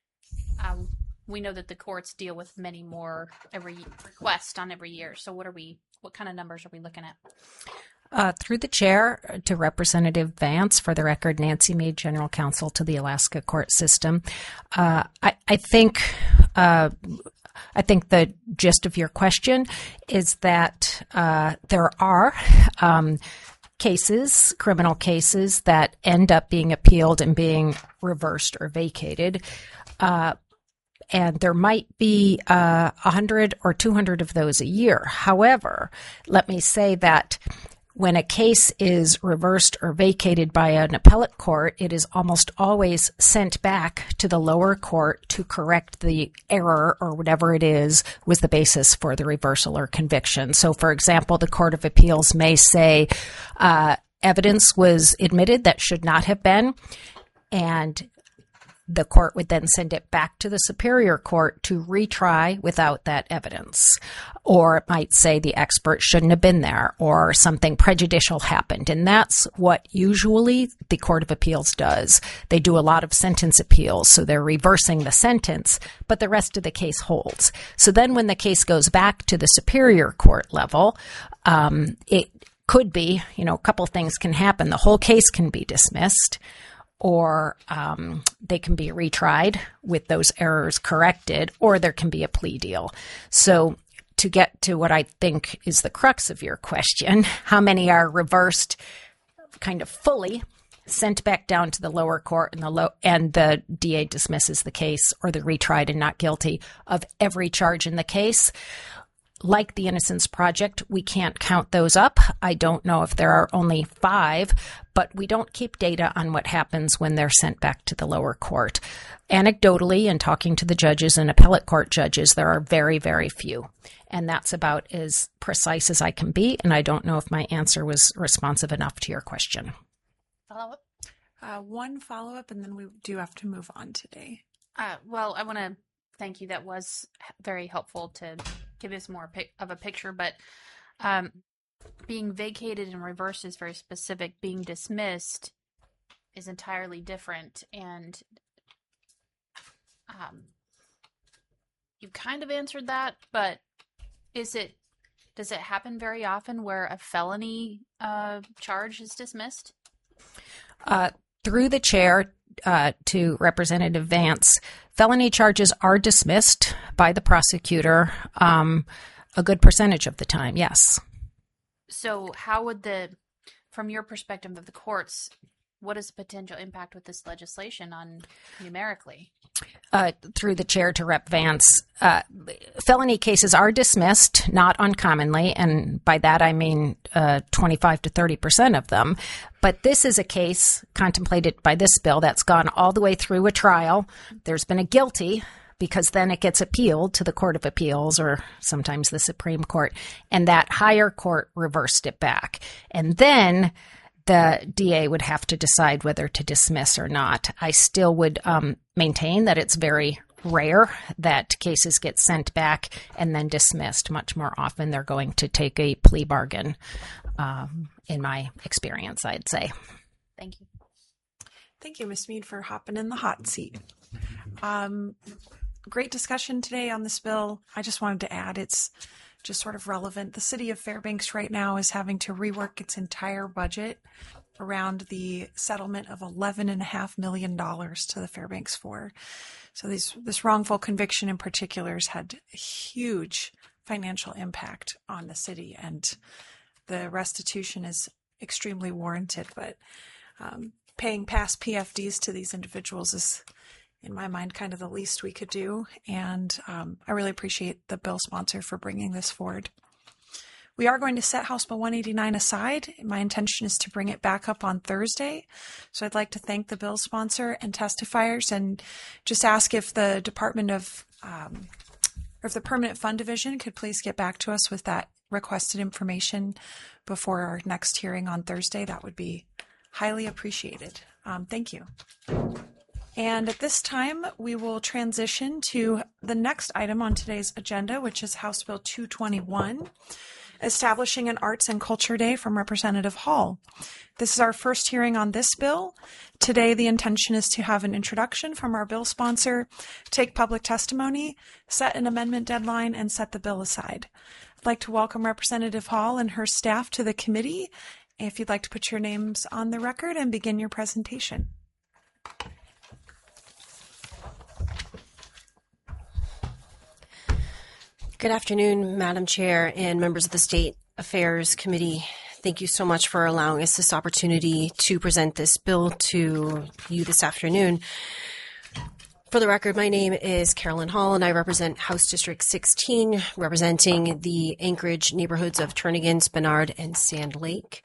um, we know that the courts deal with many more every request on every year. So what are we, what kind of numbers are we looking at? Uh, through the chair to Representative Vance, for the record, Nancy Mead, General Counsel to the Alaska Court System. Uh, I, I think uh, I think the gist of your question is that uh, there are um, cases, criminal cases, that end up being appealed and being reversed or vacated. Uh, and there might be uh, one hundred or two hundred of those a year. However, let me say that when a case is reversed or vacated by an appellate court, it is almost always sent back to the lower court to correct the error or whatever it is was the basis for the reversal or conviction. So, for example, the Court of Appeals may say uh, evidence was admitted that should not have been, and the court would then send it back to the Superior Court to retry without that evidence. Or it might say the expert shouldn't have been there, or something prejudicial happened. And that's what usually the Court of Appeals does. They do a lot of sentence appeals, so they're reversing the sentence, but the rest of the case holds. So then when the case goes back to the Superior Court level, um, it could be, you know, a couple things can happen. The whole case can be dismissed, or um, they can be retried with those errors corrected, or there can be a plea deal. So to get to what I think is the crux of your question, how many are reversed kind of fully, sent back down to the lower court, and the low, and the D A dismisses the case, or they're retried and not guilty of every charge in the case? Like the Innocence Project, we can't count those up. I don't know if there are only five, but we don't keep data on what happens when they're sent back to the lower court. Anecdotally, in talking to the judges and appellate court judges, there are very, very few. And that's about as precise as I can be, and I don't know if my answer was responsive enough to your question. Follow-up? Uh, one follow-up, and then we do have to move on today. Uh, well, I want to thank you. That was very helpful to give us more pic- of a picture, but um, being vacated and reversed is very specific. Being dismissed is entirely different, and um, you kind of answered that, but is it, does it happen very often where a felony uh, charge is dismissed? Uh, through the chair uh, to Representative Vance, felony charges are dismissed by the prosecutor um, a good percentage of the time, yes. So how would the, from your perspective of the courts, what is the potential impact with this legislation on numerically? Uh, through the chair to Rep Vance, uh, felony cases are dismissed, not uncommonly, and by that I mean uh, twenty-five to thirty percent of them. But this is a case contemplated by this bill that's gone all the way through a trial. There's been a guilty, because then it gets appealed to the Court of Appeals, or sometimes the Supreme Court, and that higher court reversed it back. And then the D A would have to decide whether to dismiss or not. I still would um, maintain that it's very rare that cases get sent back and then dismissed. Much more often they're going to take a plea bargain, um, in my experience, I'd say. Thank you. Thank you, Miz Mead, for hopping in the hot seat. Um, great discussion today on this bill. I just wanted to add, it's just sort of relevant. The city of Fairbanks right now is having to rework its entire budget around the settlement of eleven and a half million dollars to the Fairbanks Four. So these, this wrongful conviction in particular has had a huge financial impact on the city, and the restitution is extremely warranted. But um, paying past P F Ds to these individuals is, in my mind, kind of the least we could do. And um, I really appreciate the bill sponsor for bringing this forward. We are going to set House Bill one eighty-nine aside. My intention is to bring it back up on Thursday. So I'd like to thank the bill sponsor and testifiers, and just ask if the Department of, um, or if the Permanent Fund Division could please get back to us with that requested information before our next hearing on Thursday. That would be highly appreciated. Um, thank you. And at this time, we will transition to the next item on today's agenda, which is House Bill two twenty-one, establishing an Arts and Culture Day, from Representative Hall. This is our first hearing on this bill. Today, the intention is to have an introduction from our bill sponsor, take public testimony, set an amendment deadline, and set the bill aside. I'd like to welcome Representative Hall and her staff to the committee. If you'd like to put your names on the record and begin your presentation. Good afternoon, Madam Chair and members of the State Affairs Committee. Thank you so much for allowing us this opportunity to present this bill to you this afternoon. For the record, my name is Carolyn Hall, and I represent House District sixteen, representing the Anchorage neighborhoods of Turnagain, Spenard, and Sand Lake.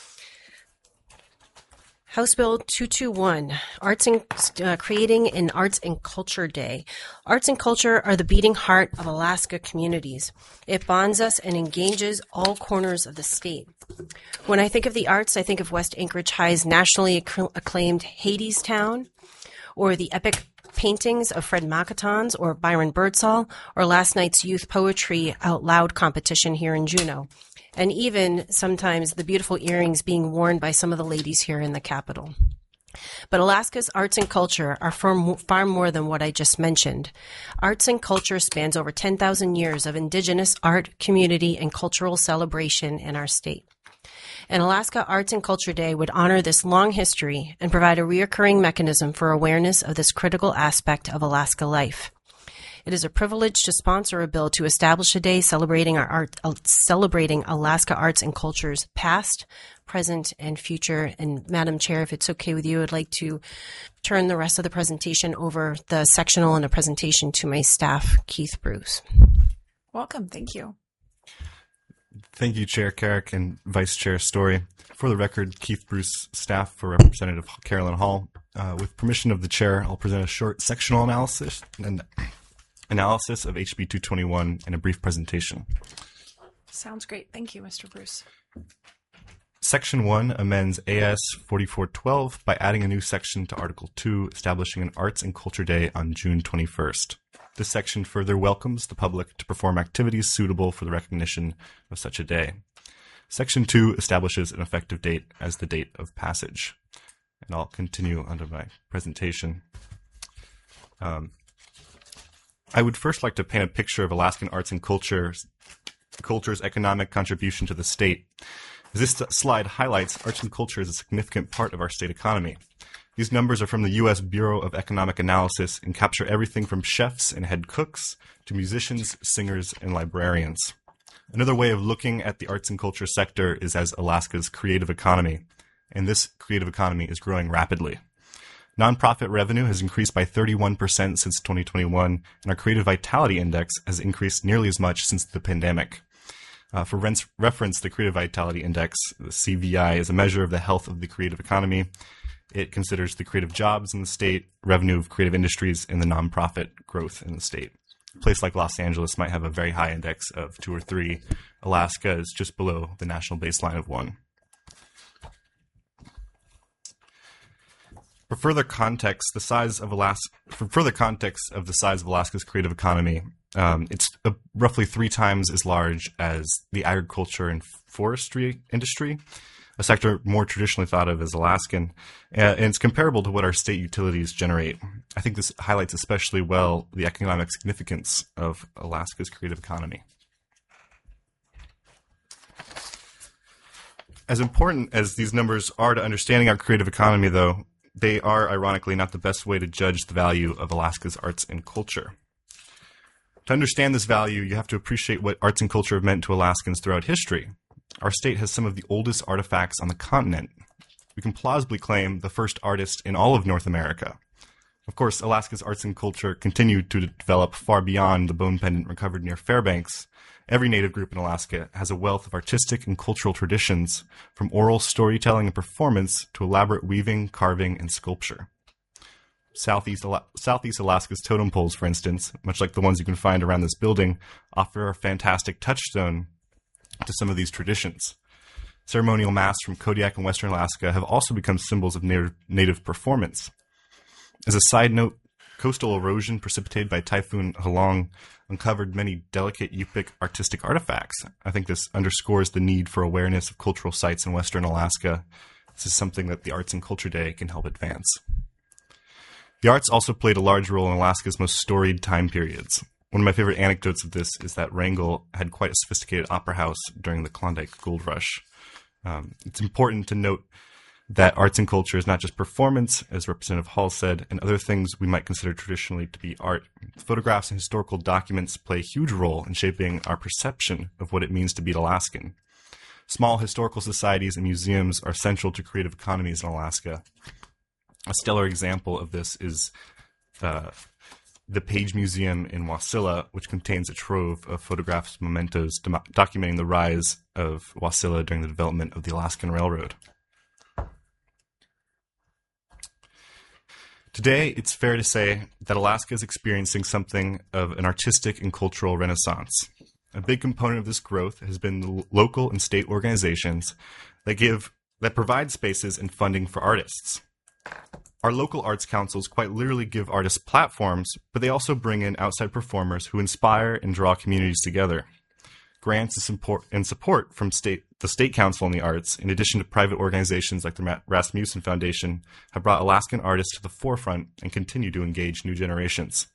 House Bill two twenty-one, Arts and uh, creating an Arts and Culture Day. Arts and culture are the beating heart of Alaska communities. It bonds us and engages all corners of the state. When I think of the arts, I think of West Anchorage High's nationally acc- acclaimed Hadestown, or the epic paintings of Fred Makatons or Byron Birdsall, or last night's youth poetry out loud competition here in Juneau, and even sometimes the beautiful earrings being worn by some of the ladies here in the Capitol. But Alaska's arts and culture are far, far more than what I just mentioned. Arts and culture spans over ten thousand years of Indigenous art, community, and cultural celebration in our state. An Alaska Arts and Culture Day would honor this long history and provide a reoccurring mechanism for awareness of this critical aspect of Alaska life. It is a privilege to sponsor a bill to establish a day celebrating our art, uh, celebrating Alaska arts and cultures past, present, and future. And Madam Chair, if it's okay with you, I'd like to turn the rest of the presentation over the sectional and a presentation to my staff, Keith Bruce. Welcome. Thank you. Thank you, Chair Carrick and Vice Chair Story. For the record, Keith Bruce, staff for Representative Carolyn Hall. Uh, with permission of the Chair, I'll present a short sectional analysis and analysis of H B two twenty-one and a brief presentation. Sounds great. Thank you, Mister Bruce. Section one amends A S forty-four twelve by adding a new section to Article two, establishing an Arts and Culture Day on June twenty-first. This section further welcomes the public to perform activities suitable for the recognition of such a day. Section two establishes an effective date as the date of passage. And I'll continue under my presentation. Um, I would first like to paint a picture of Alaskan arts and cultures, culture's economic contribution to the state. As this slide highlights, arts and culture is a significant part of our state economy. These numbers are from the U S Bureau of Economic Analysis and capture everything from chefs and head cooks to musicians, singers, and librarians. Another way of looking at the arts and culture sector is as Alaska's creative economy, and this creative economy is growing rapidly. Nonprofit revenue has increased by thirty-one percent since twenty twenty-one, and our Creative Vitality Index has increased nearly as much since the pandemic. Uh, for reference, the Creative Vitality Index, the C V I, is a measure of the health of the creative economy. It considers the creative jobs in the state, revenue of creative industries, and the nonprofit growth in the state. A place like Los Angeles might have a very high index of two or three. Alaska is just below the national baseline of one. For further context, the size of Alaska, for further context of the size of Alaska's creative economy, um, it's uh, roughly three times as large as the agriculture and forestry industry, a sector more traditionally thought of as Alaskan, and it's comparable to what our state utilities generate. I think this highlights especially well the economic significance of Alaska's creative economy. As important as these numbers are to understanding our creative economy, though, they are ironically not the best way to judge the value of Alaska's arts and culture. To understand this value, you have to appreciate what arts and culture have meant to Alaskans throughout history. Our state has some of the oldest artifacts on the continent. We can plausibly claim the first artist in all of North America. Of course, Alaska's arts and culture continue to develop far beyond the bone pendant recovered near Fairbanks. Every Native group in Alaska has a wealth of artistic and cultural traditions, from oral storytelling and performance to elaborate weaving, carving, and sculpture. Southeast, Ala- Southeast Alaska's totem poles, for instance, much like the ones you can find around this building, offer a fantastic touchstone to some of these traditions. Ceremonial masks from Kodiak and Western Alaska have also become symbols of native, native performance. As a side note, coastal erosion precipitated by Typhoon Halong uncovered many delicate Yupik artistic artifacts. I think this underscores the need for awareness of cultural sites in Western Alaska. This is something that the Arts and Culture Day can help advance. The arts also played a large role in Alaska's most storied time periods. One of my favorite anecdotes of this is that Wrangell had quite a sophisticated opera house during the Klondike Gold Rush. Um, it's important to note that arts and culture is not just performance, as Representative Hall said, and other things we might consider traditionally to be art. Photographs and historical documents play a huge role in shaping our perception of what it means to be an Alaskan. Small historical societies and museums are central to creative economies in Alaska. A stellar example of this is uh, the Page Museum in Wasilla, which contains a trove of photographs and mementos dom- documenting the rise of Wasilla during the development of the Alaskan Railroad. Today, it's fair to say that Alaska is experiencing something of an artistic and cultural renaissance. A big component of this growth has been the local and state organizations that give that provide spaces and funding for artists. Our local arts councils quite literally give artists platforms, but they also bring in outside performers who inspire and draw communities together. Grants and support, and support from state, the State Council on the Arts, in addition to private organizations like the Rasmussen Foundation, have brought Alaskan artists to the forefront and continue to engage new generations.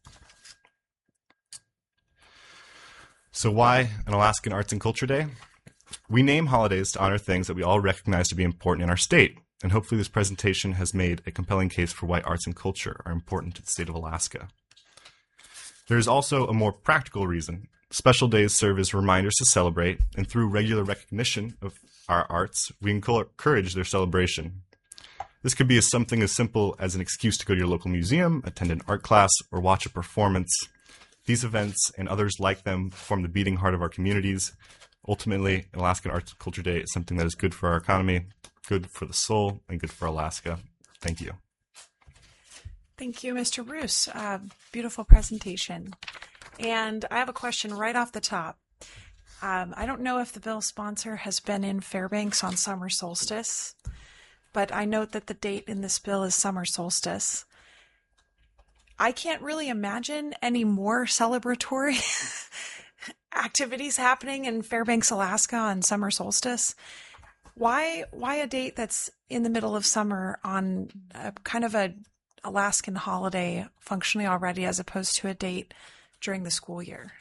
So why an Alaskan Arts and Culture Day? We name holidays to honor things that we all recognize to be important in our state, and hopefully this presentation has made a compelling case for why arts and culture are important to the state of Alaska. There is also a more practical reason. Special days serve as reminders to celebrate, and through regular recognition of our arts, we encourage their celebration. This could be as something as simple as an excuse to go to your local museum, attend an art class, or watch a performance. These events and others like them form the beating heart of our communities. Ultimately, Alaskan Arts and Culture Day is something that is good for our economy, good for the soul, and good for Alaska. Thank you. Thank you, Mister Bruce. Uh, beautiful presentation. And I have a question right off the top. Um, I don't know if the bill sponsor has been in Fairbanks on summer solstice, but I note that the date in this bill is summer solstice. I can't really imagine any more celebratory activities happening in Fairbanks, Alaska on summer solstice. Why, why a date that's in the middle of summer on a kind of a Alaskan holiday functionally already, as opposed to a date during the school year?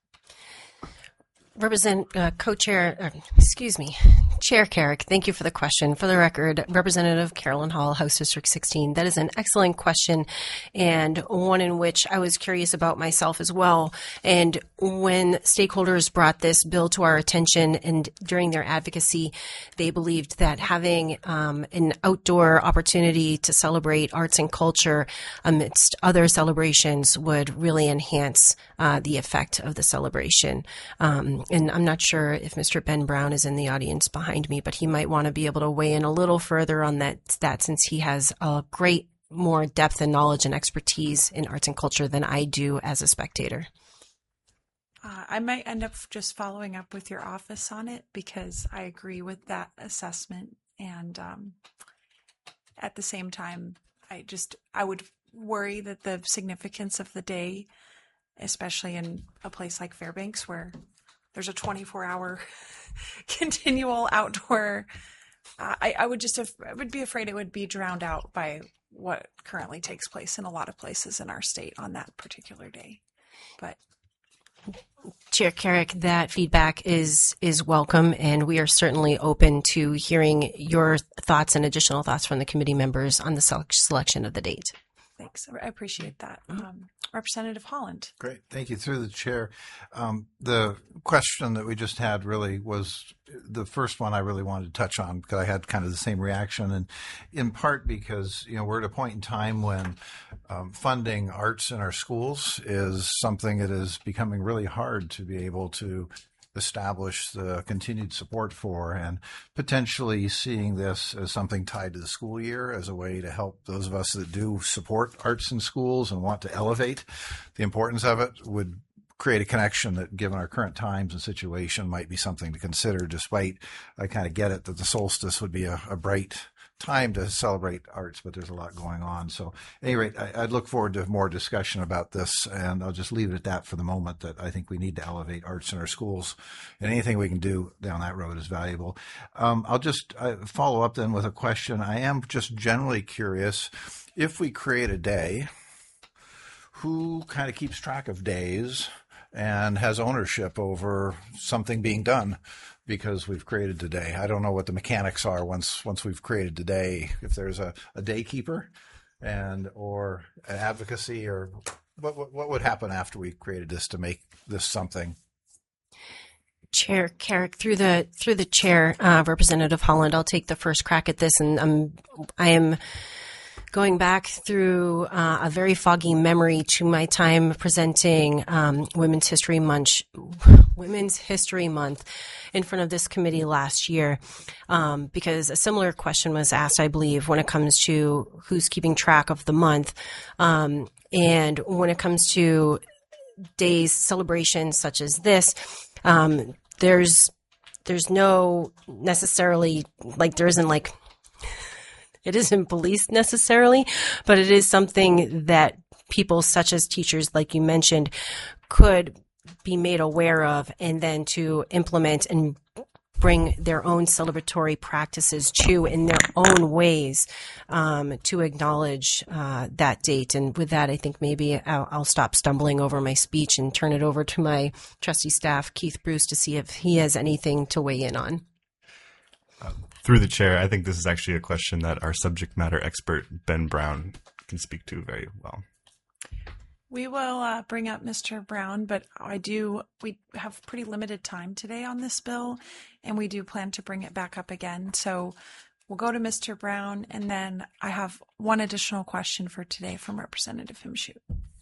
Represent uh, co-chair, uh, excuse me, Chair Carrick, thank you for the question. For the record, Representative Carolyn Hall, House District sixteen. That is an excellent question, and one in which I was curious about myself as well. And when stakeholders brought this bill to our attention and during their advocacy, they believed that having um, an outdoor opportunity to celebrate arts and culture amidst other celebrations would really enhance uh, the effect of the celebration. Um, and I'm not sure if Mister Ben Brown is in the audience behind me, but he might want to be able to weigh in a little further on that, that since he has a great more depth and knowledge and expertise in arts and culture than I do as a spectator. Uh, I might end up just following up with your office on it, because I agree with that assessment. And um, at the same time, I just, I would worry that the significance of the day, especially in a place like Fairbanks where there's a twenty-four hour continual outdoor, uh, I, I would just have, I would be afraid it would be drowned out by what currently takes place in a lot of places in our state on that particular day. But Chair Carrick, that feedback is is welcome, and we are certainly open to hearing your thoughts and additional thoughts from the committee members on the select- selection of the date. Thanks. I appreciate that. Um, Representative Holland. Great. Thank you. Through the chair. Um, the question that we just had really was the first one I really wanted to touch on because I had kind of the same reaction, and in part because, you know, we're at a point in time when um, funding arts in our schools is something that is becoming really hard to be able to establish the continued support for, and potentially seeing this as something tied to the school year as a way to help those of us that do support arts in schools and want to elevate the importance of it would create a connection that, given our current times and situation, might be something to consider, despite I kind of get it that the solstice would be a, a bright time to celebrate arts, but there's a lot going on. So at any rate, I, I'd look forward to more discussion about this, and I'll just leave it at that for the moment, that I think we need to elevate arts in our schools, and anything we can do down that road is valuable. Um, I'll just uh, follow up then with a question. I am just generally curious, if we create a day, who kind of keeps track of days and has ownership over something being done because we've created today? I don't know what the mechanics are once once we've created today, if there's a, a day keeper and or an advocacy, or what, what what would happen after we created this to make this something? Chair Carrick, through the through the chair, uh, Representative Holland, I'll take the first crack at this, and um, I am going back through uh, a very foggy memory to my time presenting um, Women's History Month, Women's History Month in front of this committee last year, um, because a similar question was asked, I believe, when it comes to who's keeping track of the month, um, and when it comes to days, celebrations such as this, um, there's there's no necessarily, like, there isn't like. It isn't policed necessarily, but it is something that people such as teachers, like you mentioned, could be made aware of, and then to implement and bring their own celebratory practices to in their own ways um, to acknowledge uh, that date. And with that, I think maybe I'll, I'll stop stumbling over my speech and turn it over to my trustee staff, Keith Bruce, to see if he has anything to weigh in on. Through the chair, I think this is actually a question that our subject matter expert, Ben Brown, can speak to very well. We will uh, bring up Mister Brown, but I do, we have pretty limited time today on this bill, and we do plan to bring it back up again. So we'll go to Mister Brown, and then I have one additional question for today from Representative Himshoot.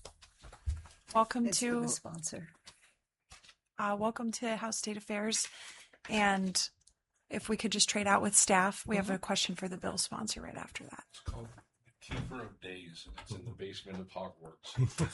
Welcome it's to the sponsor. Uh, welcome to House State Affairs, and if we could just trade out with staff, we have a question for the bill sponsor right after that. It's called the Keeper of Days, and it's in the basement of Hogwarts.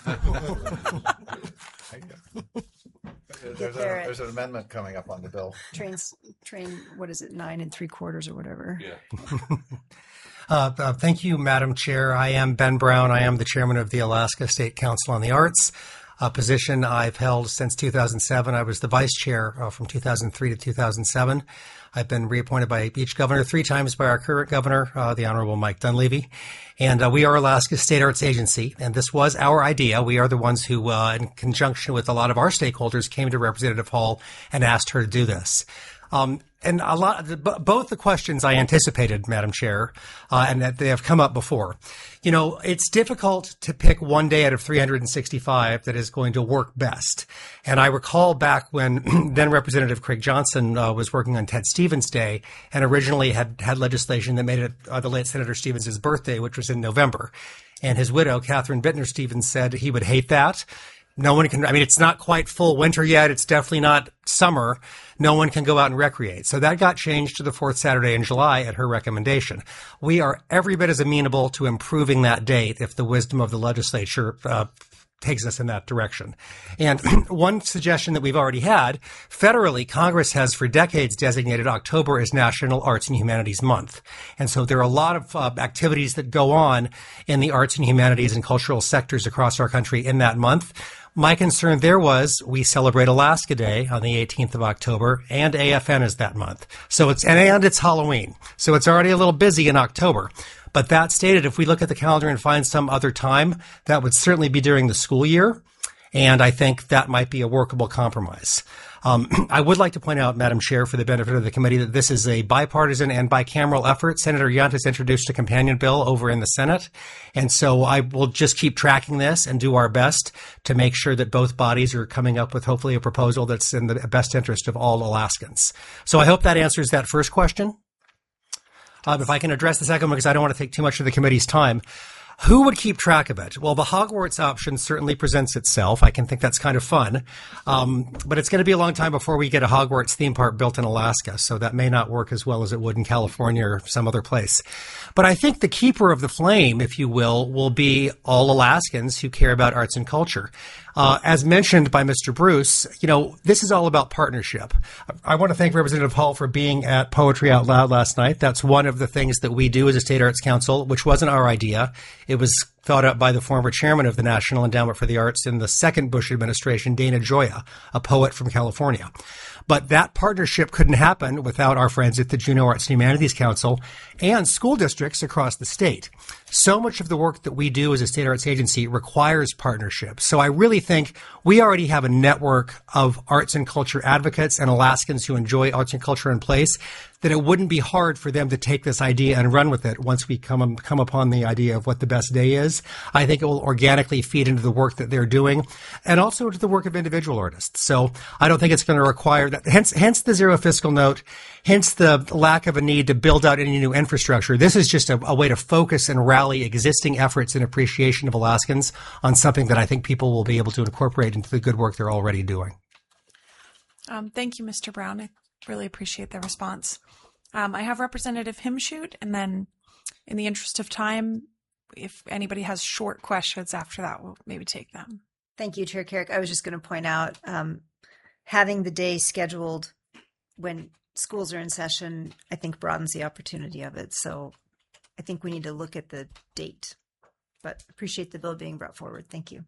there's, a, there's an amendment coming up on the bill. Trains, train, what is it, nine and three quarters or whatever? Yeah. Uh, uh, thank you, Madam Chair. I am Ben Brown. I am the chairman of the Alaska State Council on the Arts, a position I've held since two thousand seven. I was the vice chair uh, from two thousand three to two thousand seven. I've been reappointed by each governor, three times by our current governor, uh, the Honorable Mike Dunleavy. And uh, we are Alaska's state arts agency, and this was our idea. We are the ones who, uh, in conjunction with a lot of our stakeholders, came to Representative Hall and asked her to do this. Um, and a lot, both the questions I anticipated, Madam Chair, uh, and that they have come up before. You know, it's difficult to pick one day out of three hundred sixty-five that is going to work best. And I recall back when then Representative Craig Johnson uh, was working on Ted Stevens Day, and originally had had legislation that made it uh, the late Senator Stevens' birthday, which was in November. And his widow, Catherine Bittner Stevens, said he would hate that. No one can, I mean, it's not quite full winter yet. It's definitely not summer. No one can go out and recreate. So that got changed to the fourth Saturday in July at her recommendation. We are every bit as amenable to improving that date if the wisdom of the legislature uh, takes us in that direction. And one suggestion that we've already had, federally, Congress has for decades designated October as National Arts and Humanities Month. And so there are a lot of uh, activities that go on in the arts and humanities and cultural sectors across our country in that month. My concern there was we celebrate Alaska Day on the eighteenth of October, and A F N is that month. So it's, and, and it's Halloween. So it's already a little busy in October. But that stated, if we look at the calendar and find some other time, that would certainly be during the school year. And I think that might be a workable compromise. Um, I would like to point out, Madam Chair, for the benefit of the committee, that this is a bipartisan and bicameral effort. Senator Yunt has introduced a companion bill over in the Senate. And so I will just keep tracking this and do our best to make sure that both bodies are coming up with hopefully a proposal that's in the best interest of all Alaskans. So I hope that answers that first question. Um, if I can address the second one, because I don't want to take too much of the committee's time. Who would keep track of it? Well, the Hogwarts option certainly presents itself. I can think that's kind of fun. Um, but it's going to be a long time before we get a Hogwarts theme park built in Alaska, so that may not work as well as it would in California or some other place. But I think the keeper of the flame, if you will, will be all Alaskans who care about arts and culture. Uh, as mentioned by Mister Bruce, you know, this is all about partnership. I want to thank Representative Hall for being at Poetry Out Loud last night. That's one of the things that we do as a State Arts Council, which wasn't our idea. It was thought up by the former chairman of the National Endowment for the Arts in the second Bush administration, Dana Gioia, a poet from California. But that partnership couldn't happen without our friends at the Juneau Arts and Humanities Council and school districts across the state. So much of the work that we do as a state arts agency requires partnership. So I really think we already have a network of arts and culture advocates and Alaskans who enjoy arts and culture in place, that it wouldn't be hard for them to take this idea and run with it once we come come upon the idea of what the best day is. I think it will organically feed into the work that they're doing and also into the work of individual artists. So I don't think it's going to require that. Hence, hence the zero fiscal note, hence the lack of a need to build out any new infrastructure. This is just a, a way to focus and rally existing efforts in appreciation of Alaskans on something that I think people will be able to incorporate into the good work they're already doing. Um, thank you, Mister Brown. I really appreciate the response. Um, I have Representative Himshoot, and then in the interest of time, if anybody has short questions after that, we'll maybe take them. Thank you, Chair Carrick. I was just going to point out, um, having the day scheduled when schools are in session, I think broadens the opportunity of it. So I think we need to look at the date, but appreciate the bill being brought forward. Thank you.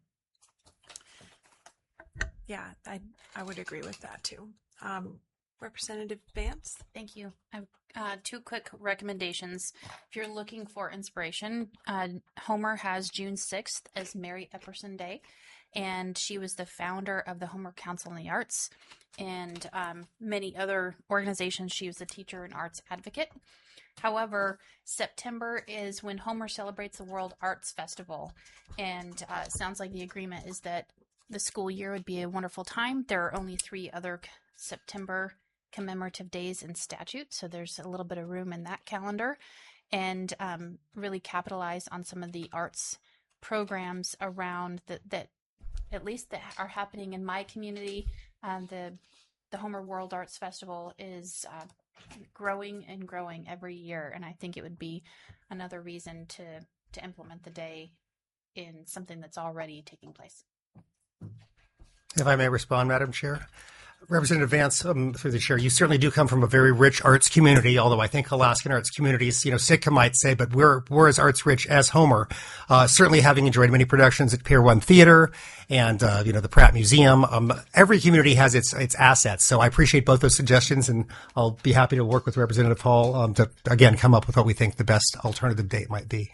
Yeah, I, I would agree with that too. Um, Representative Vance? Thank you. I have uh, two quick recommendations. If you're looking for inspiration, uh, Homer has June sixth as Mary Epperson Day, and she was the founder of the Homer Council on the Arts and um, many other organizations. She was a teacher and arts advocate. However, September is when Homer celebrates the World Arts Festival, and uh, it sounds like the agreement is that the school year would be a wonderful time. There are only three other September commemorative days in statute, so there's a little bit of room in that calendar, and um, really capitalize on some of the arts programs around that, that at least that are happening in my community. Um, the the Homer World Arts Festival is uh, growing and growing every year, and I think it would be another reason to to implement the day in something that's already taking place. If I may respond, Madam Chair. Representative Vance, um, through the chair, you certainly do come from a very rich arts community, although I think Alaskan arts communities, you know, Sitka might say, but we're, we're as arts rich as Homer. Uh, certainly having enjoyed many productions at Pier one Theater and, uh, you know, the Pratt Museum. Um, every community has its, its assets. So I appreciate both those suggestions, and I'll be happy to work with Representative Hall, um, to, again, come up with what we think the best alternative date might be.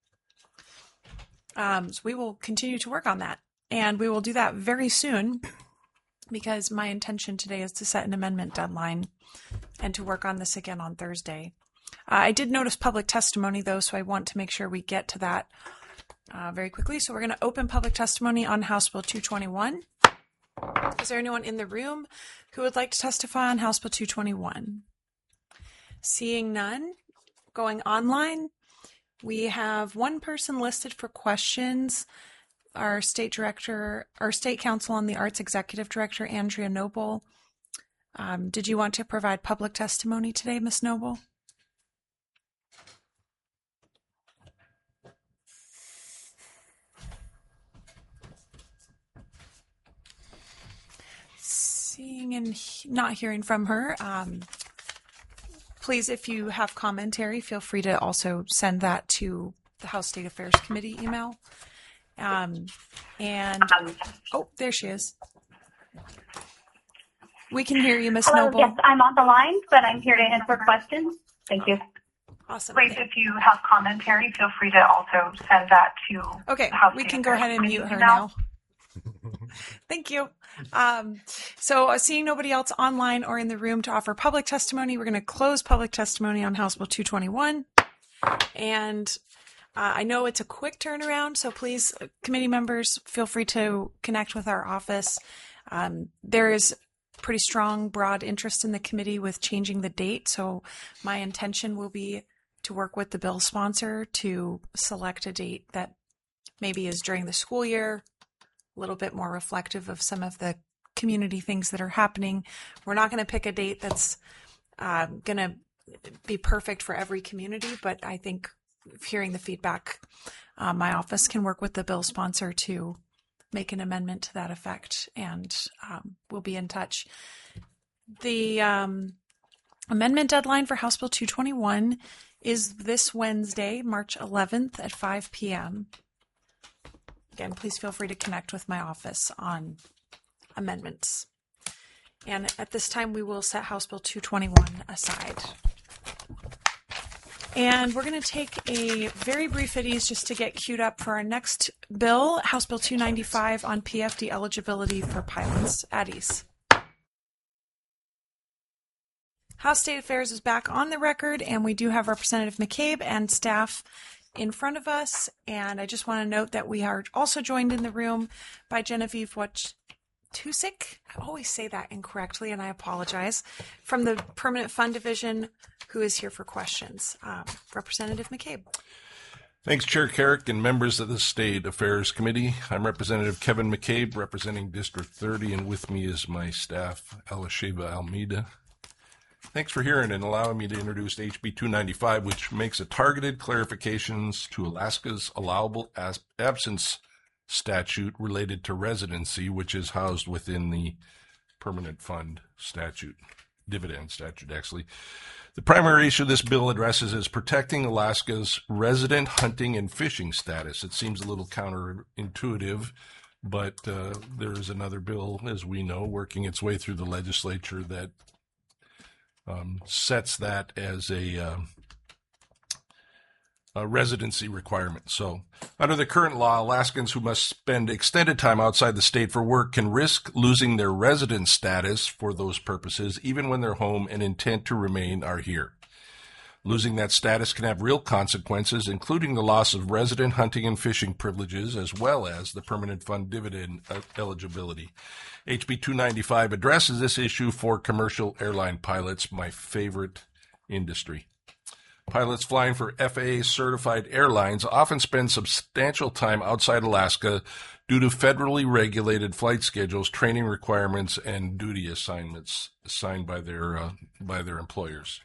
Um, so we will continue to work on that, and we will do that very soon, because my intention today is to set an amendment deadline and to work on this again on Thursday. Uh, I did notice public testimony, though, so I want to make sure we get to that uh, very quickly. So we're going to open public testimony on House Bill two twenty-one. Is there anyone in the room who would like to testify on House Bill two twenty-one? Seeing none, going online, we have one person listed for questions. Our state director, our state council on the arts executive director, Andrea Noble. Um, did you want to provide public testimony today, Miz Noble? Seeing and he- not hearing from her, um, please, if you have commentary, feel free to also send that to the House State Affairs Committee email. Um, and, oh, there she is. We can hear you, Miz Hello, Noble. yes, I'm on the line, but I'm here to answer questions. Thank you. Awesome. Please, if you have commentary, feel free to also send that to Okay, the House we State can go Affairs ahead and Committee mute her email. now. Thank you. Um, so uh, seeing nobody else online or in the room to offer public testimony, we're going to close public testimony on House Bill two twenty-one. And uh, I know it's a quick turnaround, so please, uh, committee members, feel free to connect with our office. Um, there is pretty strong, broad interest in the committee with changing the date, so my intention will be to work with the bill sponsor to select a date that maybe is during the school year, a little bit more reflective of some of the community things that are happening. We're not going to pick a date that's uh, going to be perfect for every community, but I think hearing the feedback, uh, my office can work with the bill sponsor to make an amendment to that effect, and um, we'll be in touch. The um, amendment deadline for House Bill two twenty-one is this Wednesday, March eleventh at five p.m. Again, please feel free to connect with my office on amendments. And at this time, we will set House Bill two twenty-one aside. And we're going to take a very brief at ease just to get queued up for our next bill, House Bill two ninety-five on P F D eligibility for pilots. At ease. House State Affairs is back on the record, and we do have Representative McCabe and staff in front of us. And I just want to note that we are also joined in the room by Genevieve Wachtusik. I always say that incorrectly, and I apologize, from the Permanent Fund Division, who is here for questions. Um, Representative McCabe. Thanks, Chair Carrick and members of the State Affairs Committee. I'm Representative Kevin McCabe, representing District thirty, and with me is my staff, Elisheva Almeida. Thanks for hearing and allowing me to introduce H B two ninety-five, which makes a targeted clarifications to Alaska's allowable as- absence statute related to residency, which is housed within the Permanent Fund statute, dividend statute, actually. The primary issue this bill addresses is protecting Alaska's resident hunting and fishing status. It seems a little counterintuitive, but uh, there is another bill, as we know, working its way through the legislature that Um, sets that as a, uh, a residency requirement. So, under the current law, Alaskans who must spend extended time outside the state for work can risk losing their resident status for those purposes, even when their home and intent to remain are here. Losing that status can have real consequences, including the loss of resident hunting and fishing privileges, as well as the Permanent Fund dividend eligibility. H B two ninety-five addresses this issue for commercial airline pilots, my favorite industry. Pilots flying for F A A-certified airlines often spend substantial time outside Alaska due to federally regulated flight schedules, training requirements, and duty assignments assigned by their uh, by their employers.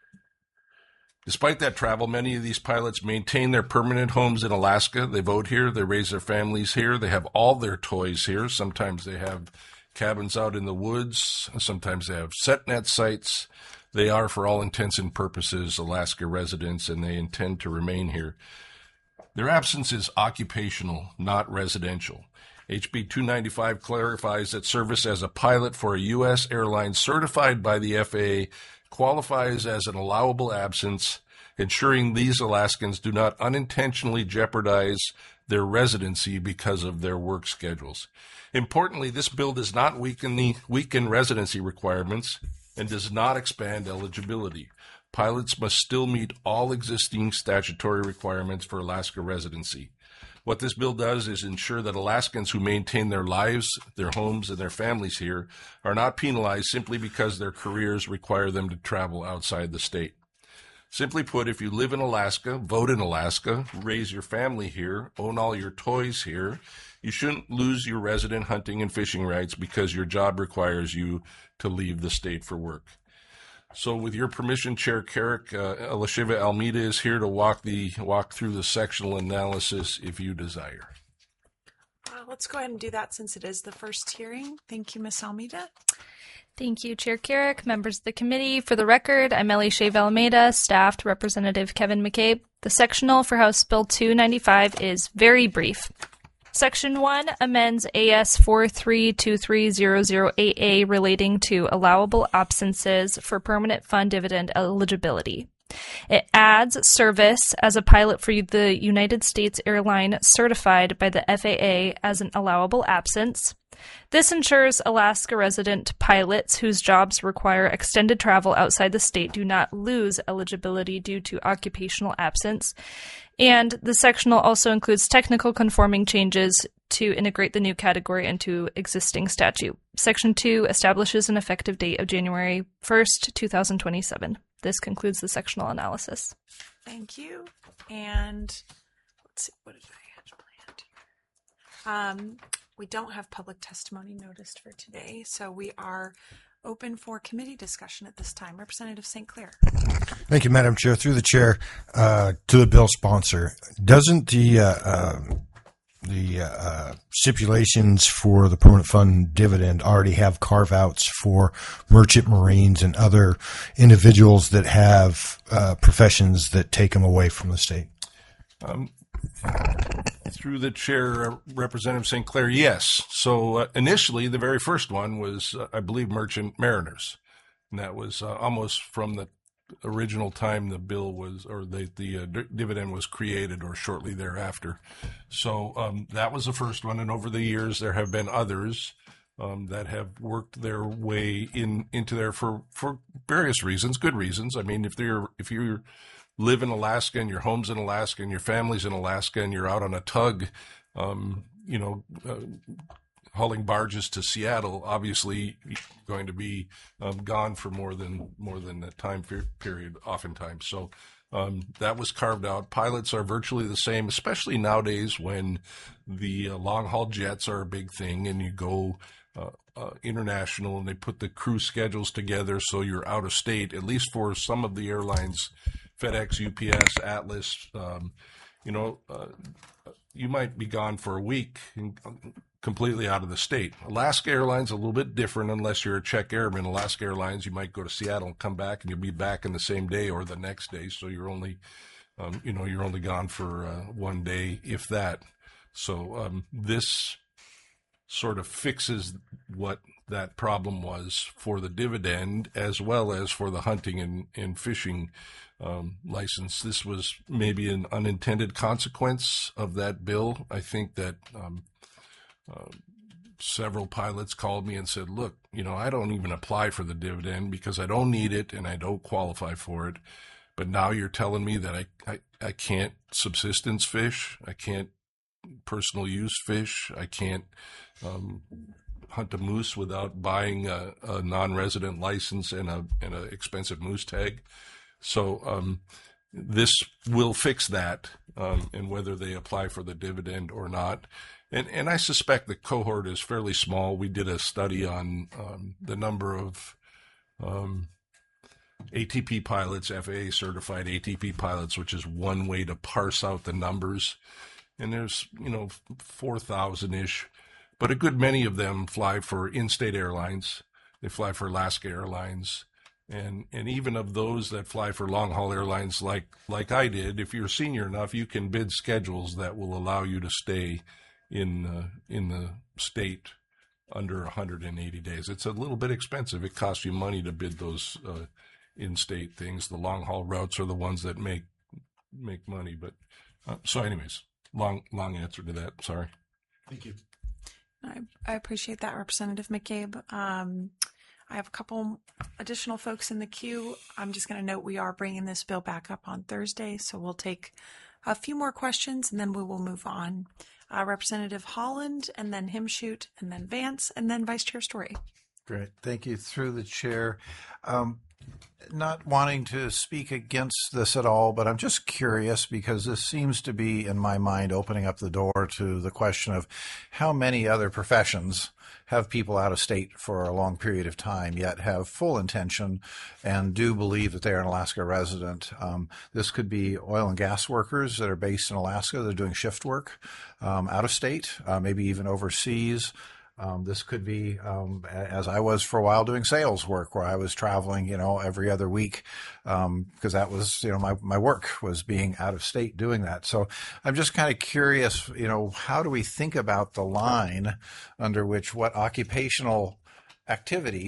Despite that travel, many of these pilots maintain their permanent homes in Alaska. They vote here, they raise their families here, they have all their toys here. Sometimes they have cabins out in the woods, sometimes they have set-net sites. They are, for all intents and purposes, Alaska residents, and they intend to remain here. Their absence is occupational, not residential. H B two ninety-five clarifies that service as a pilot for a U S airline certified by the F A A qualifies as an allowable absence, ensuring these Alaskans do not unintentionally jeopardize their residency because of their work schedules. Importantly, this bill does not weaken the weaken residency requirements and does not expand eligibility. Pilots must still meet all existing statutory requirements for Alaska residency. What this bill does is ensure that Alaskans who maintain their lives, their homes, and their families here are not penalized simply because their careers require them to travel outside the state. Simply put, if you live in Alaska, vote in Alaska, raise your family here, own all your toys here, you shouldn't lose your resident hunting and fishing rights because your job requires you to leave the state for work. So with your permission, Chair Carrick, uh, Elisheva Almeida is here to walk the walk through the sectional analysis if you desire. Uh, let's go ahead and do that since it is the first hearing. Thank you, Miz Almeida. Thank you, Chair Carrick, members of the committee. For the record, I'm Elisheva Almeida, staffed Representative Kevin McCabe. The sectional for House Bill two ninety-five is very brief. Section one amends A S four three two three zero zero eight A relating to allowable absences for permanent fund dividend eligibility. It adds service as a pilot for the United States airline certified by the F A A as an allowable absence, This ensures Alaska resident pilots whose jobs require extended travel outside the state do not lose eligibility due to occupational absence. And the sectional also includes technical conforming changes to integrate the new category into existing statute. Section two establishes an effective date of January first, twenty twenty-seven. This concludes the sectional analysis. Thank you. And let's see, what did I have planned? Um, we don't have public testimony noticed for today, so we are open for committee discussion at this time. Representative Saint Clair. Thank you, Madam Chair. Through the chair, uh, to the bill sponsor, doesn't the uh, uh, the uh, stipulations for the permanent fund dividend already have carve-outs for merchant marines and other individuals that have uh, professions that take them away from the state? Um, through the chair, uh, Representative Saint Clair, yes. So uh, initially, the very first one was, uh, I believe, merchant mariners. And that was uh, almost from the original time the bill was, or the, the uh, d- dividend was created, or shortly thereafter. So um, that was the first one. And over the years, there have been others um, that have worked their way in into there for, for various reasons, good reasons. I mean, if they're if you're live in Alaska and your home's in Alaska and your family's in Alaska and you're out on a tug, um, you know, uh, hauling barges to Seattle, obviously you're going to be um, gone for more than more than a time period oftentimes. So um, that was carved out. Pilots are virtually the same, especially nowadays when the uh, long-haul jets are a big thing and you go uh, uh, international and they put the crew schedules together so you're out of state, at least for some of the airlines, FedEx, U P S, Atlas, um, you know, uh, you might be gone for a week and completely out of the state. Alaska Airlines a little bit different unless you're a check airman. Alaska Airlines, you might go to Seattle and come back and you'll be back in the same day or the next day. So you're only, um, you know, you're only gone for uh, one day, if that. So um, this sort of fixes what that problem was for the dividend as well as for the hunting and, and fishing um, license. This was maybe an unintended consequence of that bill. I think that um, uh, several pilots called me and said, look, you know, I don't even apply for the dividend because I don't need it and I don't qualify for it. But now you're telling me that I, I, I can't subsistence fish. I can't personal use fish. I can't um, hunt a moose without buying a, a non-resident license and a and an expensive moose tag. So um, this will fix that, um, and whether they apply for the dividend or not. And and I suspect the cohort is fairly small. We did a study on um, the number of um, A T P pilots, F A A certified A T P pilots, which is one way to parse out the numbers. And there's, you know, four thousand ish, but a good many of them fly for in-state airlines. They fly for Alaska Airlines. And and even of those that fly for long-haul airlines like like I did, if you're senior enough, you can bid schedules that will allow you to stay in uh, in the state under one hundred eighty days. It's a little bit expensive. It costs you money to bid those uh, in-state things. The long-haul routes are the ones that make make money. But uh, so anyways, long long answer to that. Sorry. Thank you. I, I appreciate that, Representative McCabe. Um, I have a couple additional folks in the queue. I'm just going to note we are bringing this bill back up on Thursday, so we'll take a few more questions and then we will move on. Uh, Representative Holland, and then Himshoot, and then Vance, and then Vice Chair Story. Great. Thank you. Through the chair. Um, not wanting to speak against this at all, but I'm just curious because this seems to be, in my mind, opening up the door to the question of how many other professions have people out of state for a long period of time, yet have full intention and do believe that they're an Alaska resident. Um, this could be oil and gas workers that are based in Alaska. They're doing shift work um, out of state, uh, maybe even overseas. Um, this could be, um, as I was for a while, doing sales work where I was traveling, you know, every other week, um, because that was, you know, my, my work was being out of state doing that. So I'm just kind of curious, you know, how do we think about the line under which what occupational activity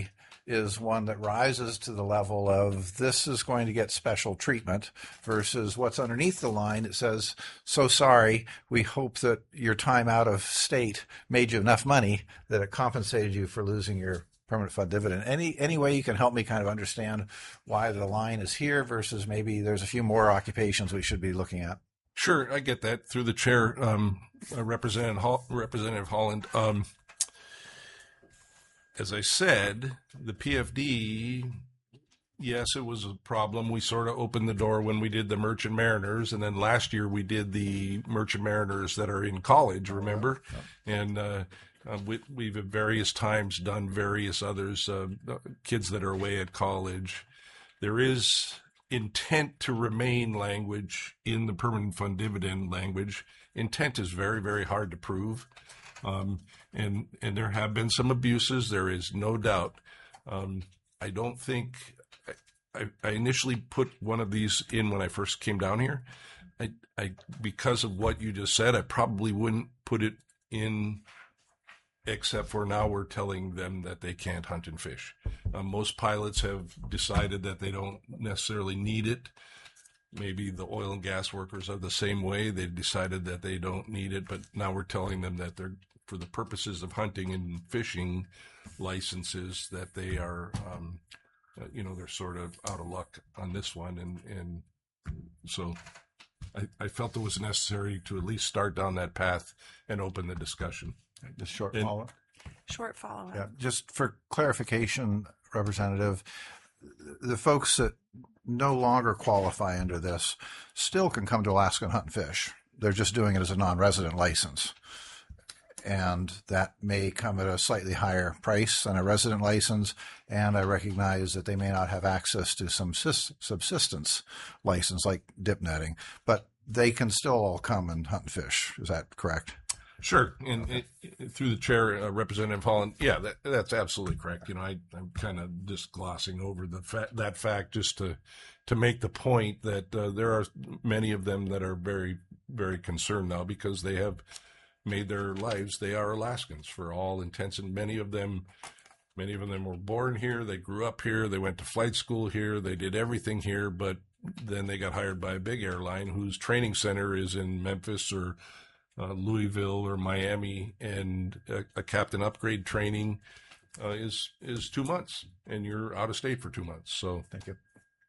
is one that rises to the level of this is going to get special treatment versus what's underneath the line. It says, so sorry, we hope that your time out of state made you enough money that it compensated you for losing your permanent fund dividend. Any any way you can help me kind of understand why the line is here versus maybe there's a few more occupations we should be looking at? Sure, I get that. Through the chair, um, uh, Representative, Hall, Representative Holland. Um, as I said, the P F D, yes, it was a problem. We sort of opened the door when we did the Merchant Mariners, and then last year we did the Merchant Mariners that are in college, remember? And uh, uh, we, we've at various times done various others, uh, kids that are away at college. There is intent to remain language in the permanent fund dividend language. Intent is very, very hard to prove. Um, and, and there have been some abuses. There is no doubt. Um, I don't think I, I initially put one of these in when I first came down here. I, I, because of what you just said, I probably wouldn't put it in, except for now we're telling them that they can't hunt and fish. Uh, most pilots have decided that they don't necessarily need it. Maybe the oil and gas workers are the same way. They've decided that they don't need it, but now we're telling them that they're, for the purposes of hunting and fishing licenses, that they are, um, uh, you know, they're sort of out of luck on this one. And, and so I, I felt it was necessary to at least start down that path and open the discussion. Just short And- follow-up. Short follow-up. Yeah, just for clarification, Representative, the folks that no longer qualify under this still can come to Alaska and hunt and fish. They're just doing it as a non-resident license. And that may come at a slightly higher price than a resident license. And I recognize that they may not have access to some sus- subsistence license like dip netting, but they can still all come and hunt and fish. Is that correct? Sure. And it, it, through the chair, uh, Representative Holland, yeah, that, that's absolutely correct. You know, I, I'm kind of just glossing over the fa- that fact just to to make the point that uh, there are many of them that are very, very concerned now because they have made their lives, they are Alaskans for all intents, and many of them, many of them were born here, they grew up here, they went to flight school here, they did everything here, but then they got hired by a big airline whose training center is in Memphis or Uh, Louisville or Miami, and a, a captain upgrade training uh, is is two months, and you're out of state for two months. So thank you.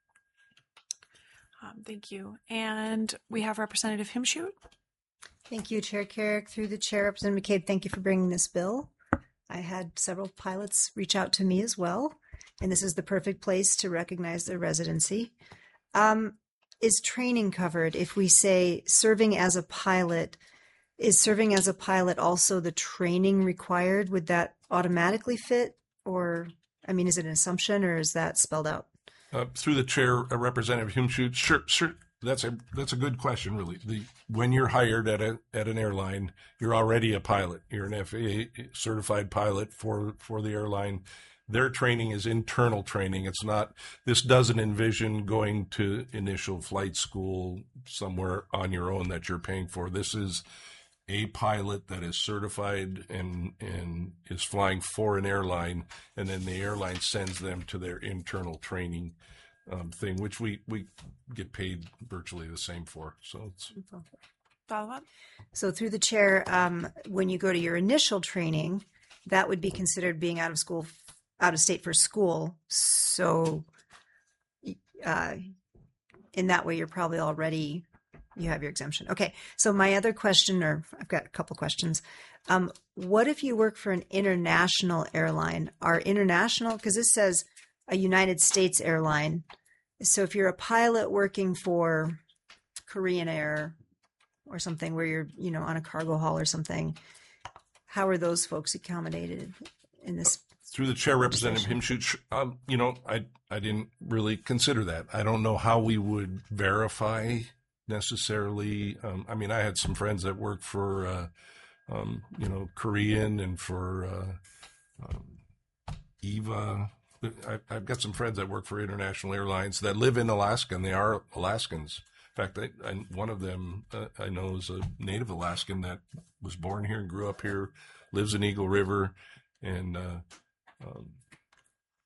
Um, thank you. And we have Representative Himshoot. Thank you, Chair Carrick. Through the chair, Representative McCabe, thank you for bringing this bill. I had several pilots reach out to me as well, and this is the perfect place to recognize their residency. Um, is training covered if we say serving as a pilot? Is serving as a pilot also the training required? Would that automatically fit? Or, I mean, is it an assumption or is that spelled out? Uh, through the chair, uh, Representative Himshoot, sure, sure. That's a that's a good question, really. The when you're hired at a at an airline, you're already a pilot. You're an F A A certified pilot for for the airline. Their training is internal training. It's not. This doesn't envision going to initial flight school somewhere on your own that you're paying for. This is a pilot that is certified and and is flying for an airline, and then the airline sends them to their internal training um, thing, which we, we get paid virtually the same for. So it's follow up. So through the chair, um, when you go to your initial training, that would be considered being out of school, out of state for school. So uh, in that way, you're probably already you have your exemption. Okay. So my other question, or I've got a couple questions. Um, what if you work for an international airline? Are international, because this says a United States airline. So if you're a pilot working for Korean Air or something where you're, you know, on a cargo haul or something, how are those folks accommodated in this? Through the chair, Representative Himshoot, um, you know, I, I didn't really consider that. I don't know how we would verify necessarily. Um, I mean, I had some friends that worked for, uh, um, you know, Korean and for uh, um, EVA. I, I've got some friends that work for international airlines that live in Alaska, and they are Alaskans. In fact, I, I, one of them uh, I know is a native Alaskan that was born here and grew up here, lives in Eagle River, and uh, um,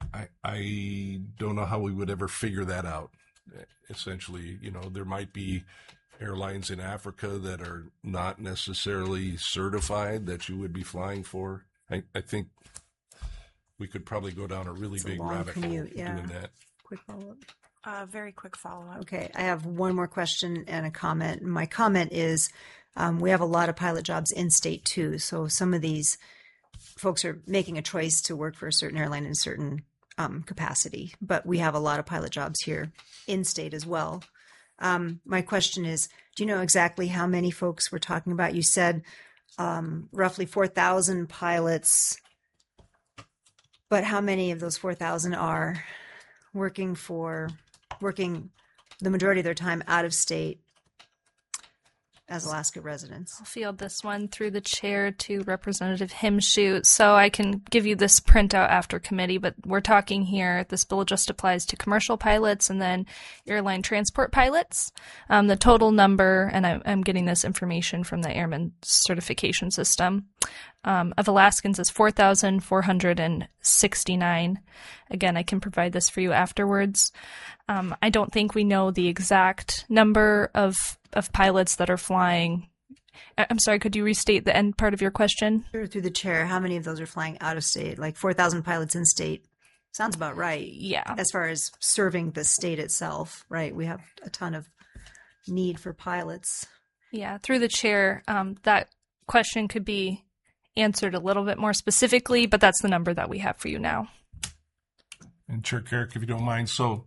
I, I don't know how we would ever figure that out. Essentially, you know, there might be airlines in Africa that are not necessarily certified that you would be flying for. I, I think we could probably go down a really It's a big long rabbit hole commute, yeah. doing that. Quick follow-up. Uh, very quick follow-up. Okay, I have one more question and a comment. My comment is um, we have a lot of pilot jobs in state too. So some of these folks are making a choice to work for a certain airline in a certain um, capacity, but we have a lot of pilot jobs here in state as well. Um, my question is, do you know exactly how many folks we're talking about? You said um, roughly four thousand pilots, but how many of those four thousand are working for, working the majority of their time out of state as Alaska residents? I'll field this one through the chair to Representative Himshoot. So I can give you this printout after committee, but we're talking here, this bill just applies to commercial pilots and then airline transport pilots. Um, the total number, and I, I'm getting this information from the Airman Certification System, um, of Alaskans is four thousand four hundred sixty-nine. Again, I can provide this for you afterwards. Um, I don't think we know the exact number of of pilots that are flying. I'm sorry, could you restate the end part of your question? Sure, through the chair, how many of those are flying out of state? Like four thousand pilots in state sounds about right. Yeah. As far as serving the state itself, right? We have a ton of need for pilots. Yeah, through the chair, um, that question could be answered a little bit more specifically, but that's the number that we have for you now. And Chair Carrick, if you don't mind, so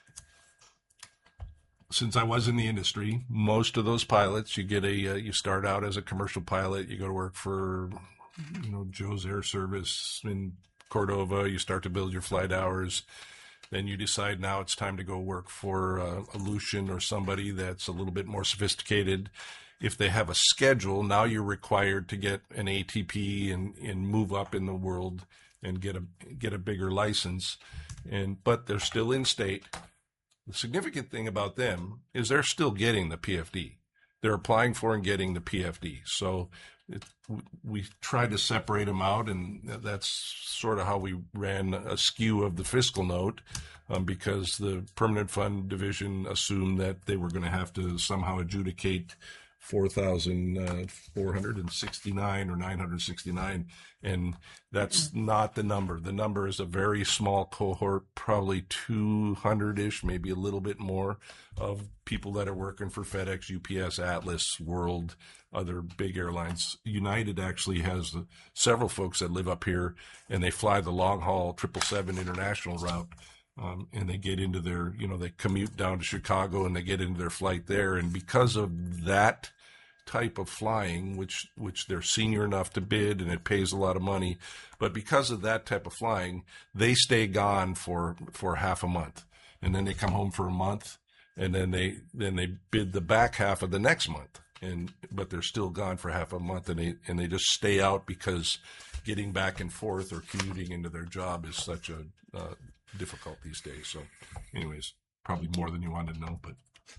since I was in the industry, most of those pilots, you get a, uh, you start out as a commercial pilot, you go to work for, you know, Joe's Air Service in Cordova, you start to build your flight hours, then you decide now it's time to go work for uh, Aleutian or somebody that's a little bit more sophisticated. If they have a schedule, now you're required to get an A T P and, and move up in the world and get a get a bigger license. And but they're still in state. The significant thing about them is they're still getting the P F D. They're applying for and getting the P F D. So it, we tried to separate them out, and that's sort of how we ran a skew of the fiscal note, um, because the permanent fund division assumed that they were going to have to somehow adjudicate four thousand four hundred sixty-nine or nine hundred sixty-nine, and that's not the number. The number is a very small cohort, probably two hundred-ish, maybe a little bit more, of people that are working for FedEx, U P S, Atlas, World, other big airlines. United actually has several folks that live up here, and they fly the long-haul triple seven international route. Um, and they get into their, you know, they commute down to Chicago and they get into their flight there. And because of that type of flying, which, which they're senior enough to bid and it pays a lot of money, but because of that type of flying, they stay gone for, for half a month. And then they come home for a month, and then they, then they bid the back half of the next month. And, but they're still gone for half a month, and they, and they just stay out because getting back and forth or commuting into their job is such a, uh, difficult these days. So anyways, probably more than you wanted to know, but.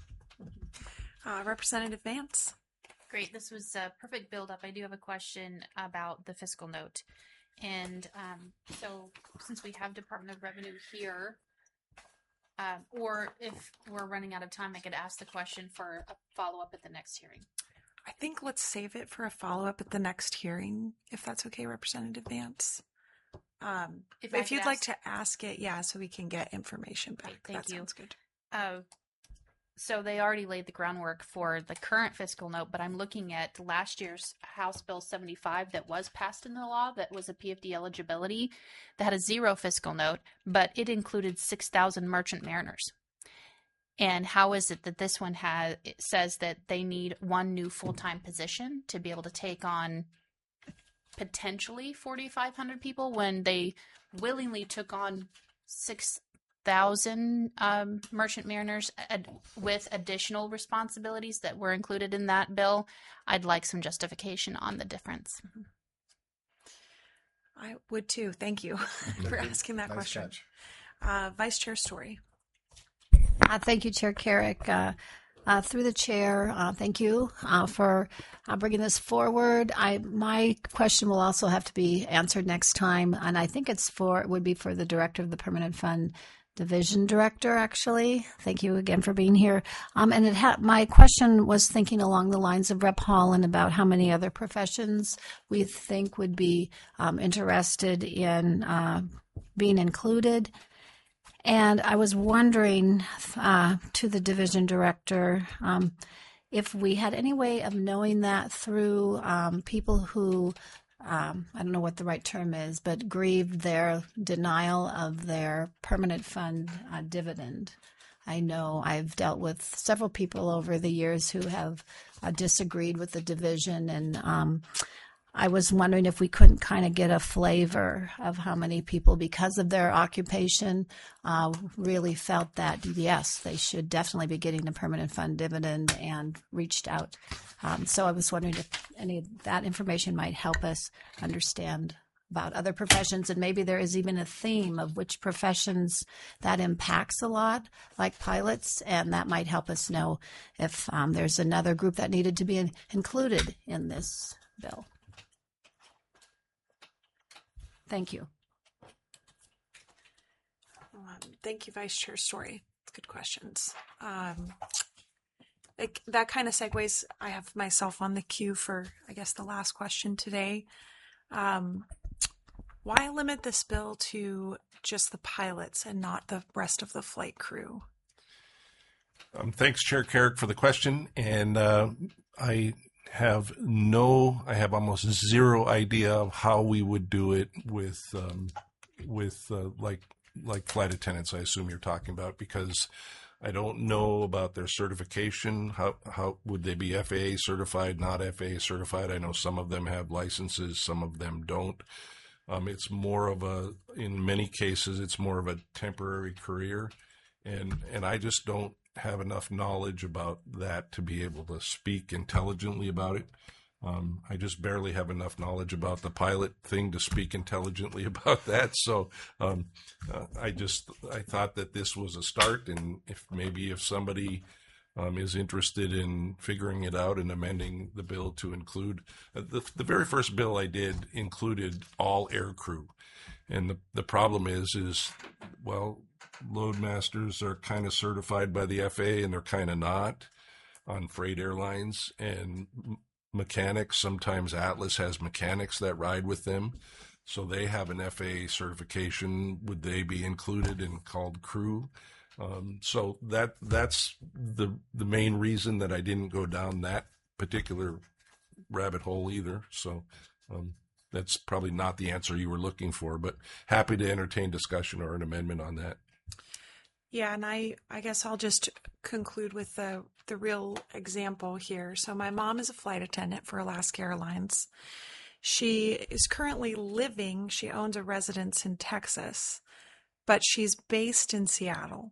Uh, Representative Vance. Great. This was a perfect build-up. I do have a question about the fiscal note. And um, so since we have Department of Revenue here, uh, or if we're running out of time, I could ask the question for a follow-up at the next hearing. I think let's save it for a follow-up at the next hearing, if that's okay, Representative Vance. Um, if If I if could you'd like ask- to ask it, yeah, so we can get information back. Thank that you. sounds good. Uh, so they already laid the groundwork for the current fiscal note, but I'm looking at last year's House Bill seventy-five that was passed into law, that was a P F D eligibility, that had a zero fiscal note, but it included six thousand merchant mariners. And how is it that this one has, it says that they need one new full-time position to be able to take on potentially forty-five hundred people when they willingly took on six thousand um, merchant mariners ad- with additional responsibilities that were included in that bill? I'd like some justification on the difference. I would too. Thank you for asking that Nice question. catch. Uh, Vice Chair Story. Uh, thank you, Chair Carrick. Uh, Uh, through the chair, uh, thank you uh, for uh, bringing this forward. I my question will also have to be answered next time, and I think it's for it would be for the director of the Permanent Fund Division Director. Actually, thank you again for being here. Um, and it ha- my question was thinking along the lines of Rep Holland about how many other professions we think would be um, interested in uh, being included. And I was wondering uh, to the division director um, if we had any way of knowing that through um, people who, um, I don't know what the right term is, but grieved their denial of their permanent fund uh, dividend. I know I've dealt with several people over the years who have uh, disagreed with the division, and um, I was wondering if we couldn't kind of get a flavor of how many people, because of their occupation, uh, really felt that, yes, they should definitely be getting the permanent fund dividend and reached out. Um, so I was wondering if any of that information might help us understand about other professions, and maybe there is even a theme of which professions that impacts a lot, like pilots, and that might help us know if um, there's another group that needed to be in- included in this bill. Thank you. Um, thank you, Vice Chair Story. Good questions. Um, it, that kind of segues. I have myself on the queue for, I guess, the last question today. Um, why limit this bill to just the pilots and not the rest of the flight crew? Um, thanks, Chair Carrick, for the question. And uh, I have no, I have almost zero idea of how we would do it with, um, with uh, like like flight attendants. I assume you're talking about, because I don't know about their certification. How how would they be F A A certified, not F A A certified? I know some of them have licenses, some of them don't. Um, it's more of a, in many cases, it's more of a temporary career, and and I just don't have enough knowledge about that to be able to speak intelligently about it. Um, I just barely have enough knowledge about the pilot thing to speak intelligently about that. So um, uh, I just I thought that this was a start, and if maybe if somebody um, is interested in figuring it out and amending the bill to include uh, the the very first bill I did included all air crew, and the the problem is is well. Loadmasters are kind of certified by the F A A and they're kind of not on freight airlines, and mechanics, sometimes Atlas has mechanics that ride with them, so they have an F A A certification. Would they be included and called crew? Um, so that that's the the main reason that I didn't go down that particular rabbit hole either. So um, that's probably not the answer you were looking for, but happy to entertain discussion or an amendment on that. Yeah, and I, I guess I'll just conclude with the, the real example here. So my mom is a flight attendant for Alaska Airlines. She is currently living, she owns a residence in Texas, but she's based in Seattle.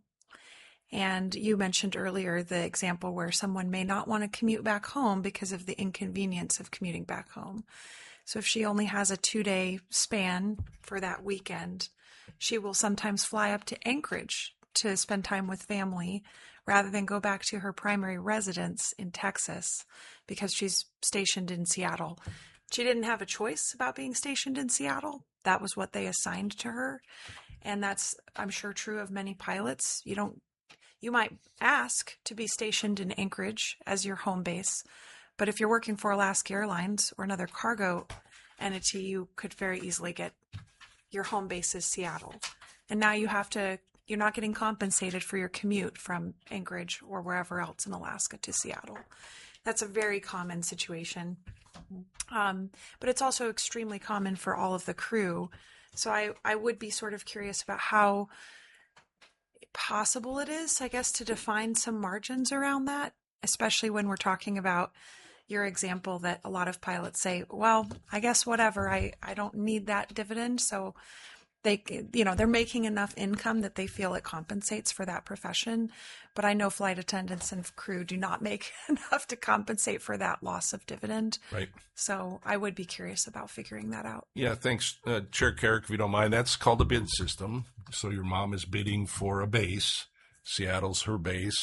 And you mentioned earlier the example where someone may not want to commute back home because of the inconvenience of commuting back home. So if she only has a two-day span for that weekend, she will sometimes fly up to Anchorage to spend time with family rather than go back to her primary residence in Texas because she's stationed in Seattle. She didn't have a choice about being stationed in Seattle. That was what they assigned to her. And that's, I'm sure, true of many pilots. You don't, you might ask to be stationed in Anchorage as your home base, but if you're working for Alaska Airlines or another cargo entity, you could very easily get your home base is Seattle. And now you have to You're not getting compensated for your commute from Anchorage or wherever else in Alaska to Seattle. That's a very common situation. Um, but it's also extremely common for all of the crew. So I, I would be sort of curious about how possible it is, I guess, to define some margins around that, especially when we're talking about your example that a lot of pilots say, well, I guess whatever, I, I don't need that dividend. So they, you know, they're making enough income that they feel it compensates for that profession. But I know flight attendants and crew do not make enough to compensate for that loss of dividend. Right. So I would be curious about figuring that out. Yeah, thanks, uh, Chair Carrick, if you don't mind. That's called a bid system. So your mom is bidding for a base. Seattle's her base.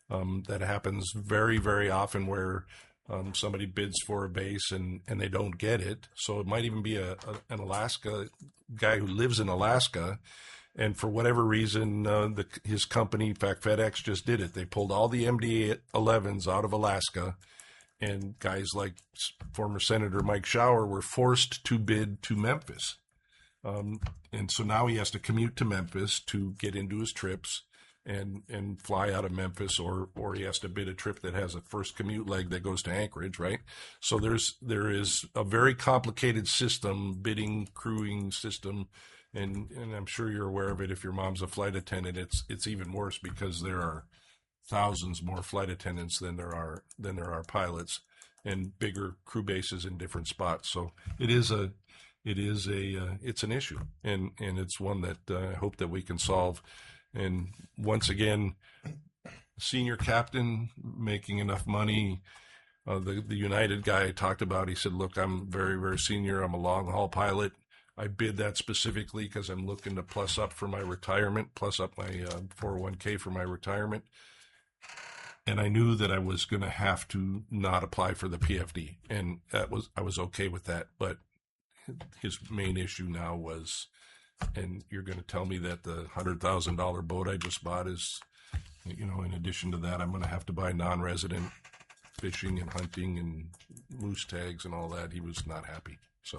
Um, that happens very, very often where um, somebody bids for a base and, and they don't get it. So it might even be a, a an Alaska guy who lives in Alaska, and for whatever reason, uh, the, his company, in fact, FedEx just did it. They pulled all the M D elevens out of Alaska, and guys like former Senator Mike Shower were forced to bid to Memphis. Um, and so now he has to commute to Memphis to get into his trips and and fly out of Memphis, or or he has to bid a trip that has a first commute leg that goes to Anchorage, right? So there's there is a very complicated system, bidding, crewing system, and and I'm sure you're aware of it. If your mom's a flight attendant, it's it's even worse because there are thousands more flight attendants than there are than there are pilots, and bigger crew bases in different spots. So it is a it is a uh, it's an issue, and and it's one that uh, I hope that we can solve. And once again, senior captain making enough money. Uh, the the United guy I talked about, he said, "Look, I'm very very senior. I'm a long haul pilot. I bid that specifically because I'm looking to plus up for my retirement, plus up my uh, four oh one k for my retirement." And I knew that I was going to have to not apply for the P F D, and that was I was okay with that. But his main issue now was, and you're going to tell me that the hundred thousand dollar boat I just bought is, you know, in addition to that, I'm going to have to buy non-resident fishing and hunting and moose tags and all that. He was not happy. So.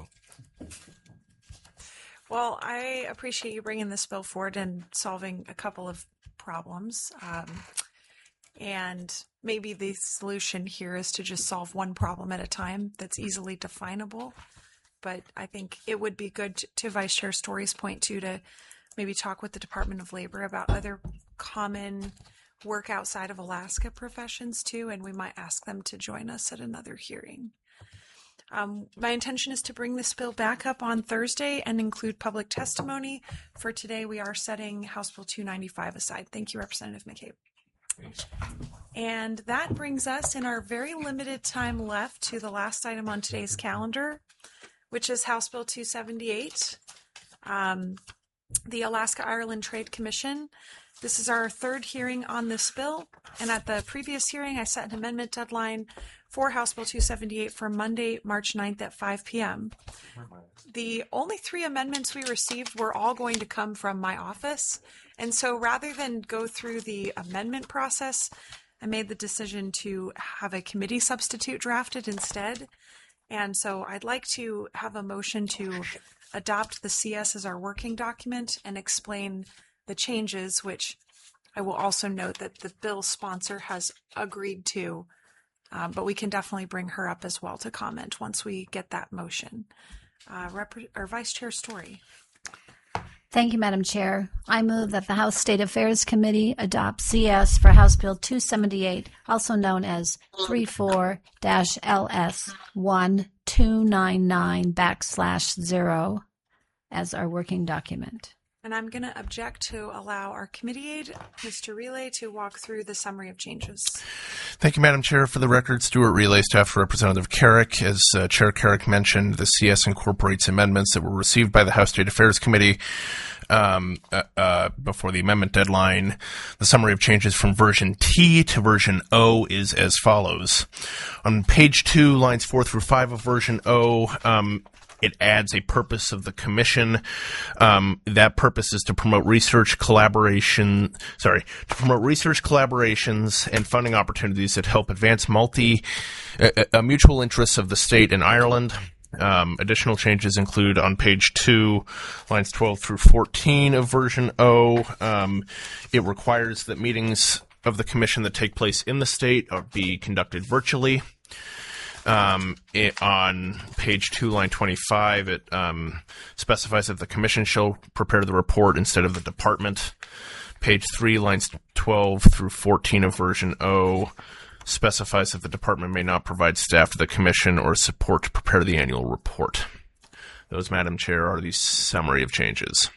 Well, I appreciate you bringing this bill forward and solving a couple of problems. Um, and maybe the solution here is to just solve one problem at a time that's easily definable. But I think it would be good to, to Vice Chair Story's point too, to maybe talk with the Department of Labor about other common work outside of Alaska professions too, and we might ask them to join us at another hearing. Um, my intention is to bring this bill back up on Thursday and include public testimony. For today, we are setting House Bill two ninety-five aside. Thank you, Representative McCabe. Thanks. And that brings us in our very limited time left to the last item on today's calendar, which is House Bill two seventy-eight, um, the Alaska-Ireland Trade Commission. This is our third hearing on this bill, and at the previous hearing, I set an amendment deadline for House Bill two seventy-eight for Monday, March ninth at five p.m. The only three amendments we received were all going to come from my office, and so rather than go through the amendment process, I made the decision to have a committee substitute drafted instead. And so I'd like to have a motion to adopt the C S as our working document and explain the changes, which I will also note that the bill sponsor has agreed to, um, but we can definitely bring her up as well to comment once we get that motion. Uh, Rep- or Vice Chair Story. Thank you, Madam Chair. I move that the House State Affairs Committee adopt C S for House Bill two seventy-eight, also known as thirty-four L S one two nine nine backslash zero, as our working document. And I'm going to object to allow our committee aide, Mister Relay, to walk through the summary of changes. Thank you, Madam Chair. For the record, Stuart Relay, staff for Representative Carrick. As uh, Chair Carrick mentioned, the C S incorporates amendments that were received by the House State Affairs Committee um, uh, uh, before the amendment deadline. The summary of changes from version T to version O is as follows. On page two, lines four through five of version O, um, it adds a purpose of the commission. Um, that purpose is to promote research collaboration, sorry, to promote research collaborations and funding opportunities that help advance multi, uh, uh, mutual interests of the state and Ireland. Um, additional changes include on page two, lines twelve through fourteen of version O. Um, it requires that meetings of the commission that take place in the state be conducted virtually. Um, it, on page two, line twenty-five, it um, specifies that the commission shall prepare the report instead of the department. Page three, lines twelve through fourteen of version O specifies that the department may not provide staff to the commission or support to prepare the annual report. Those, Madam Chair, are the summary of changes.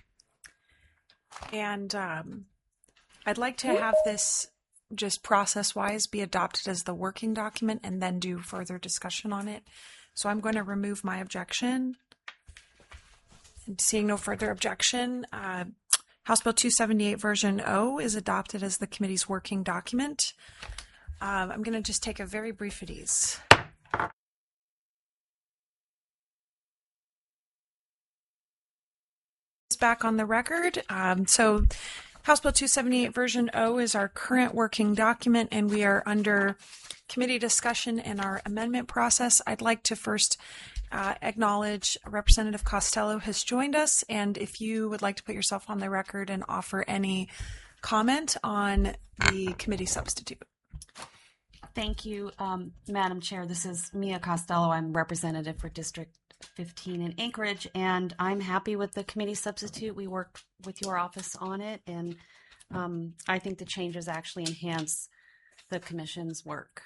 And um, I'd like to have this just process-wise be adopted as the working document and then do further discussion on it. So I'm going to remove my objection. And seeing no further objection, uh, House Bill two seventy-eight version O is adopted as the committee's working document. Um, I'm going to just take a very brief of these. Back on the record. Um, so House Bill two seventy-eight version O is our current working document, and we are under committee discussion in our amendment process. I'd like to first uh, acknowledge Representative Costello has joined us, and if you would like to put yourself on the record and offer any comment on the committee substitute. Thank you, um, Madam Chair. This is Mia Costello. I'm representative for District fifteen in Anchorage, and I'm happy with the committee substitute. We worked with your office on it, and um, I think the changes actually enhance the commission's work.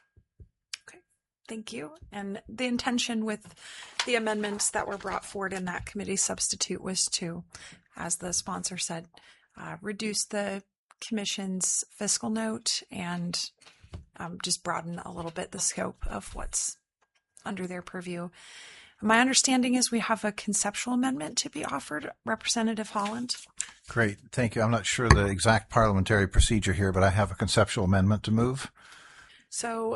Okay, thank you. And the intention with the amendments that were brought forward in that committee substitute was to, as the sponsor said, uh, reduce the commission's fiscal note and um, just broaden a little bit the scope of what's under their purview. My understanding is we have a conceptual amendment to be offered. Representative Holland. Great. Thank you. I'm not sure the exact parliamentary procedure here, but I have a conceptual amendment to move. So,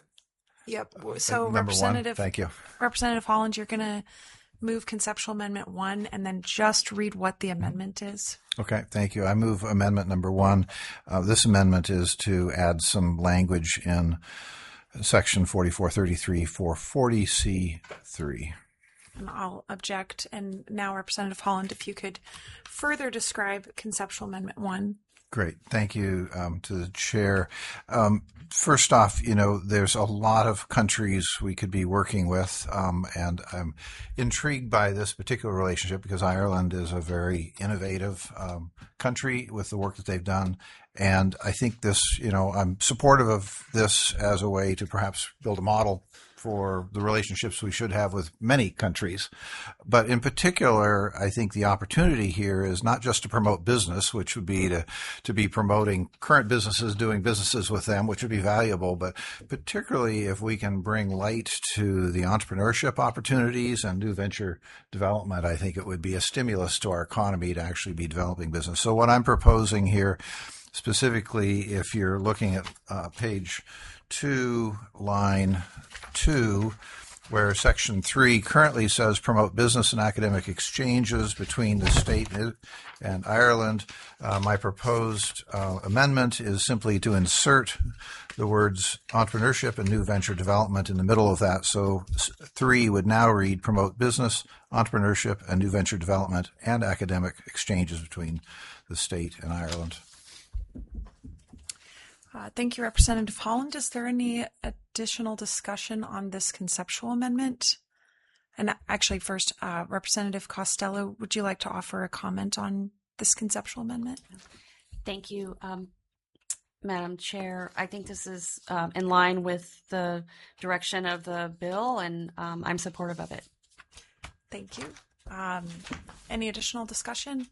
yep. So Number Representative, one. Thank you. Representative Holland, you're going to move conceptual amendment one and then just read what the amendment is. Okay, thank you. I move amendment number one. Uh, this amendment is to add some language in Section forty-four thirty-three four forty C three. And I'll object. And now, Representative Holland, if you could further describe conceptual amendment one. Great. Thank you um, to the chair. Um, first off, you know, there's a lot of countries we could be working with, um, and I'm intrigued by this particular relationship because Ireland is a very innovative um, country with the work that they've done. And I think this, you know, I'm supportive of this as a way to perhaps build a model for the relationships we should have with many countries. But in particular, I think the opportunity here is not just to promote business, which would be to, to be promoting current businesses, doing businesses with them, which would be valuable, but particularly if we can bring light to the entrepreneurship opportunities and new venture development, I think it would be a stimulus to our economy to actually be developing business. So what I'm proposing here, specifically, if you're looking at uh, page two, line two, where section three currently says promote business and academic exchanges between the state and Ireland. Uh, my proposed uh, amendment is simply to insert the words entrepreneurship and new venture development in the middle of that. So three would now read promote business, entrepreneurship, and new venture development and academic exchanges between the state and Ireland. Uh, thank you, Representative Holland. Is there any additional discussion on this conceptual amendment? And actually, first, uh, Representative Costello, would you like to offer a comment on this conceptual amendment? Thank you, um, Madam Chair. I think this is um, in line with the direction of the bill, and um, I'm supportive of it. Thank you. Um, any additional discussion?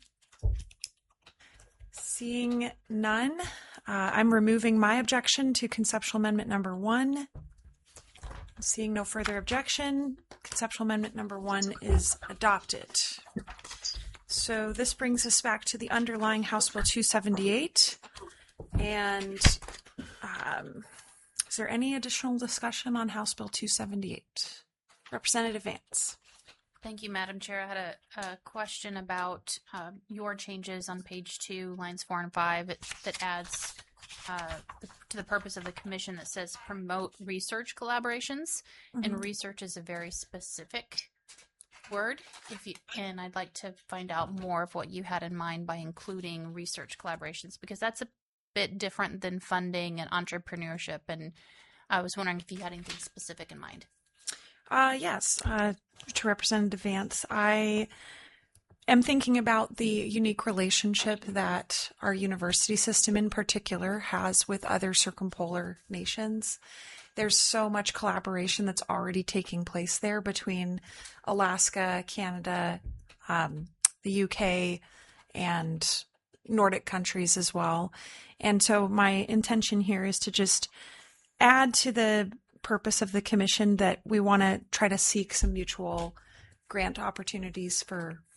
Seeing none, uh, I'm removing my objection to conceptual amendment number one. Seeing no further objection, conceptual amendment number one is adopted. So this brings us back to the underlying House Bill two seventy-eight. And um, is there any additional discussion on House Bill two seventy-eight? Representative Vance. Thank you, Madam Chair. I had a, a question about um, your changes on page two, lines four and five, it, that adds uh, the, to the purpose of the commission that says promote research collaborations. Mm-hmm. And research is a very specific word. If you, and I'd like to find out more of what you had in mind by including research collaborations, because that's a bit different than funding and entrepreneurship. And I was wondering if you had anything specific in mind. Uh, yes, uh, to Representative Vance, I am thinking about the unique relationship that our university system in particular has with other circumpolar nations. There's so much collaboration that's already taking place there between Alaska, Canada, um, the U K, and Nordic countries as well. And so my intention here is to just add to the purpose of the commission that we want to try to seek some mutual grant opportunities for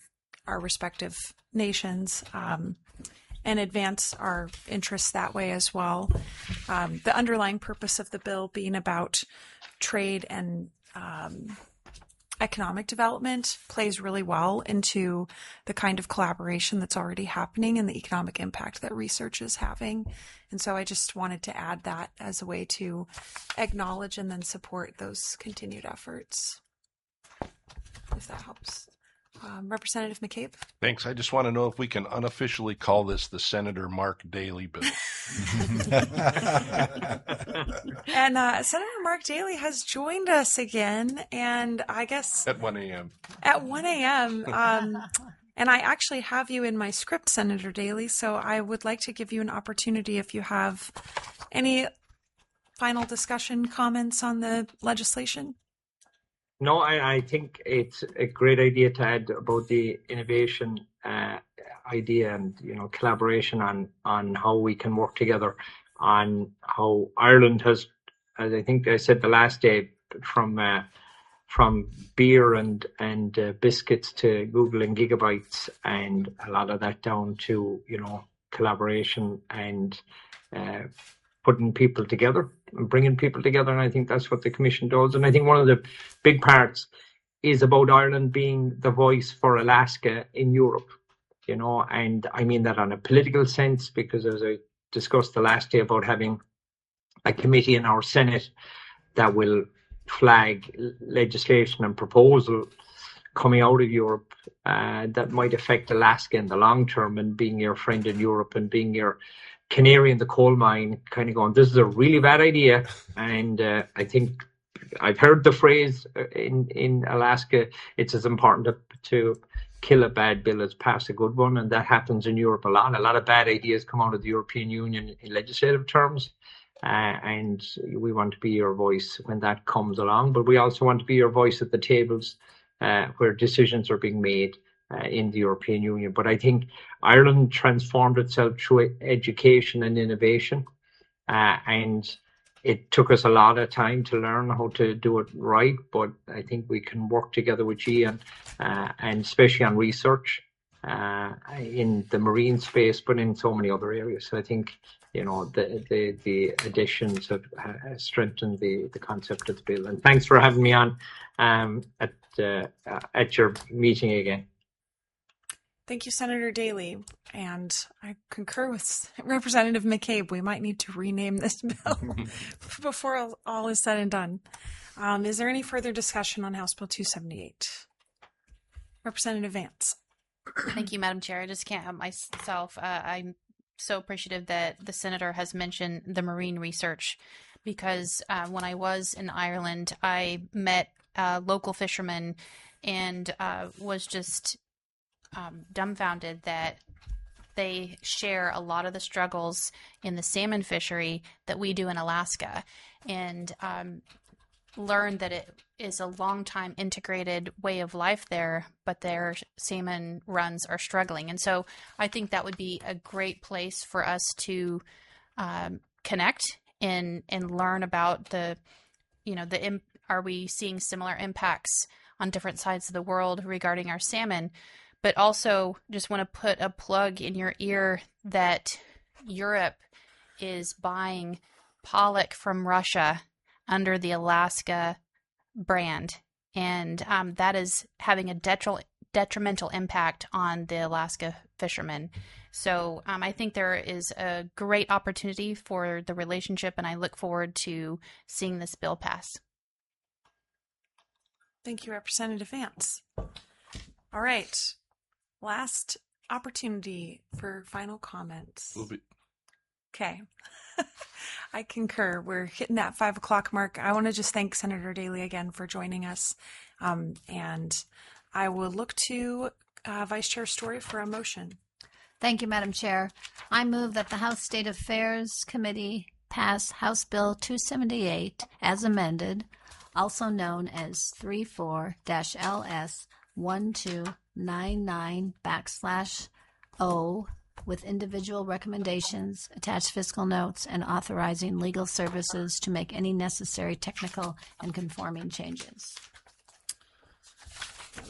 our respective nations um, and advance our interests that way as well. Um, the underlying purpose of the bill being about trade and um, economic development plays really well into the kind of collaboration that's already happening and the economic impact that research is having. And so I just wanted to add that as a way to acknowledge and then support those continued efforts, if that helps. Um, Representative McCabe? Thanks. I just want to know if we can unofficially call this the Senator Mark Daley bill. And uh, Senator Mark Daley has joined us again, and I guess At one a.m. at one a.m. Um, and I actually have you in my script, Senator Daley, so I would like to give you an opportunity if you have any final discussion comments on the legislation. No, I, I think it's a great idea to add about the innovation uh, idea and, you know, collaboration on, on how we can work together on how Ireland has, as I think I said the last day, from uh, from beer and, and uh, biscuits to Google and gigabytes, and a lot of that down to, you know, collaboration and uh, putting people together and bringing people together. And I think that's what the Commission does. And I think one of the big parts is about Ireland being the voice for Alaska in Europe, you know, and I mean that on a political sense, because as I discussed the last day about having a committee in our Senate that will flag legislation and proposal coming out of Europe uh, that might affect Alaska in the long term, and being your friend in Europe and being your canary in the coal mine, kind of going, this is a really bad idea. And uh, I think I've heard the phrase in, in Alaska, it's as important to, to kill a bad bill as pass a good one. And that happens in Europe a lot. A lot of bad ideas come out of the European Union in legislative terms. Uh, and we want to be your voice when that comes along. But we also want to be your voice at the tables uh, where decisions are being made Uh, in the European Union. But I think Ireland transformed itself through education and innovation, uh, and it took us a lot of time to learn how to do it right. But I think we can work together with Gian, uh, and especially on research uh, in the marine space, but in so many other areas. So I think, you know, the the, the additions have uh, strengthened the, the concept of the bill. And thanks for having me on um, at uh, at your meeting again. Thank you, Senator Daley. And I concur with Representative McCabe. We might need to rename this bill before all, all is said and done. Um, is there any further discussion on House Bill two seventy-eight? Representative Vance. Thank you, Madam Chair. I just can't help myself. Uh, I'm so appreciative that the Senator has mentioned the marine research, because uh, when I was in Ireland, I met uh, local fishermen and uh, was just Um, dumbfounded that they share a lot of the struggles in the salmon fishery that we do in Alaska, and um, learned that it is a long time integrated way of life there, but their salmon runs are struggling. And so I think that would be a great place for us to um, connect and, and learn about the, you know, the, are we seeing similar impacts on different sides of the world regarding our salmon? But also just want to put a plug in your ear that Europe is buying pollock from Russia under the Alaska brand. And um, that is having a detri- detrimental impact on the Alaska fishermen. So um, I think there is a great opportunity for the relationship, and I look forward to seeing this bill pass. Thank you, Representative Vance. All right. Last opportunity for final comments. Okay. I concur. We're hitting that five o'clock mark. I want to just thank Senator Daley again for joining us. Um, and I will look to uh, Vice Chair Story for a motion. Thank you, Madam Chair. I move that the House State Affairs Committee pass House Bill two seventy-eight as amended, also known as thirty-four L S one two nine nine backslash O, with individual recommendations, attached fiscal notes, and authorizing legal services to make any necessary technical and conforming changes.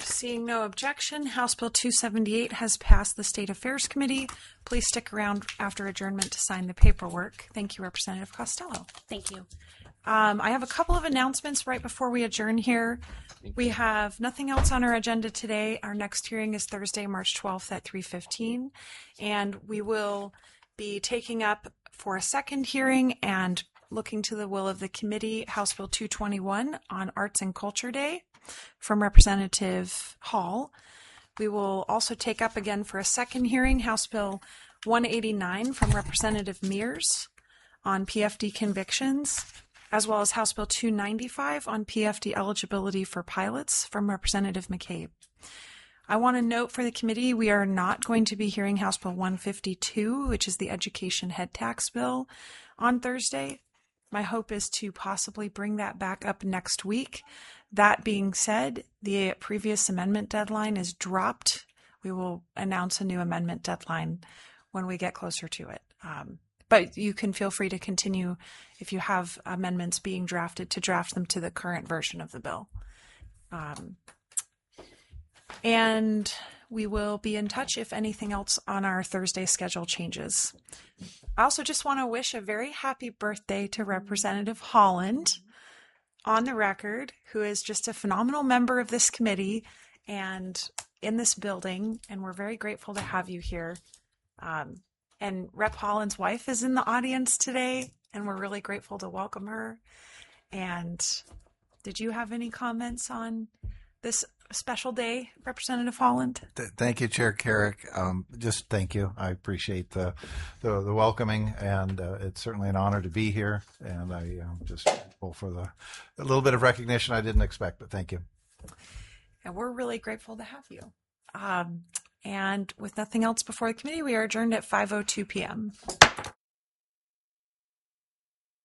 seeing no objection, House Bill two seventy-eight has passed the State Affairs Committee. Please stick around after adjournment to sign the paperwork. Thank you, Representative Costello. Thank you. Um, I have a couple of announcements right before we adjourn here. We have nothing else on our agenda today. Our next hearing is Thursday, March twelfth at three fifteen, and we will be taking up for a second hearing and looking to the will of the committee, House Bill two twenty-one on Arts and Culture Day from Representative Hall. We will also take up again for a second hearing House Bill one eighty-nine from Representative Mears on P F D convictions, as well as House Bill two ninety-five on P F D eligibility for pilots from Representative McCabe. I want to note for the committee, we are not going to be hearing House Bill one fifty-two, which is the education head tax bill, on Thursday. My hope is to possibly bring that back up next week. That being said, the previous amendment deadline is dropped. We will announce a new amendment deadline when we get closer to it. Um, but you can feel free to continue, if you have amendments being drafted, to draft them to the current version of the bill. Um, and we will be in touch if anything else on our Thursday schedule changes. I also just want to wish a very happy birthday to Representative Holland, on the record, who is just a phenomenal member of this committee and in this building, and we're very grateful to have you here. Um, and Rep Holland's wife is in the audience today, and we're really grateful to welcome her. And did you have any comments on this special day, Representative Holland? Th- Thank you, Chair Carrick. Um, just thank you. I appreciate the the, the welcoming, and uh, it's certainly an honor to be here. And I am just grateful for the a little bit of recognition I didn't expect, but thank you. And we're really grateful to have you. Um, and with nothing else before the committee, we are adjourned at five oh two p.m.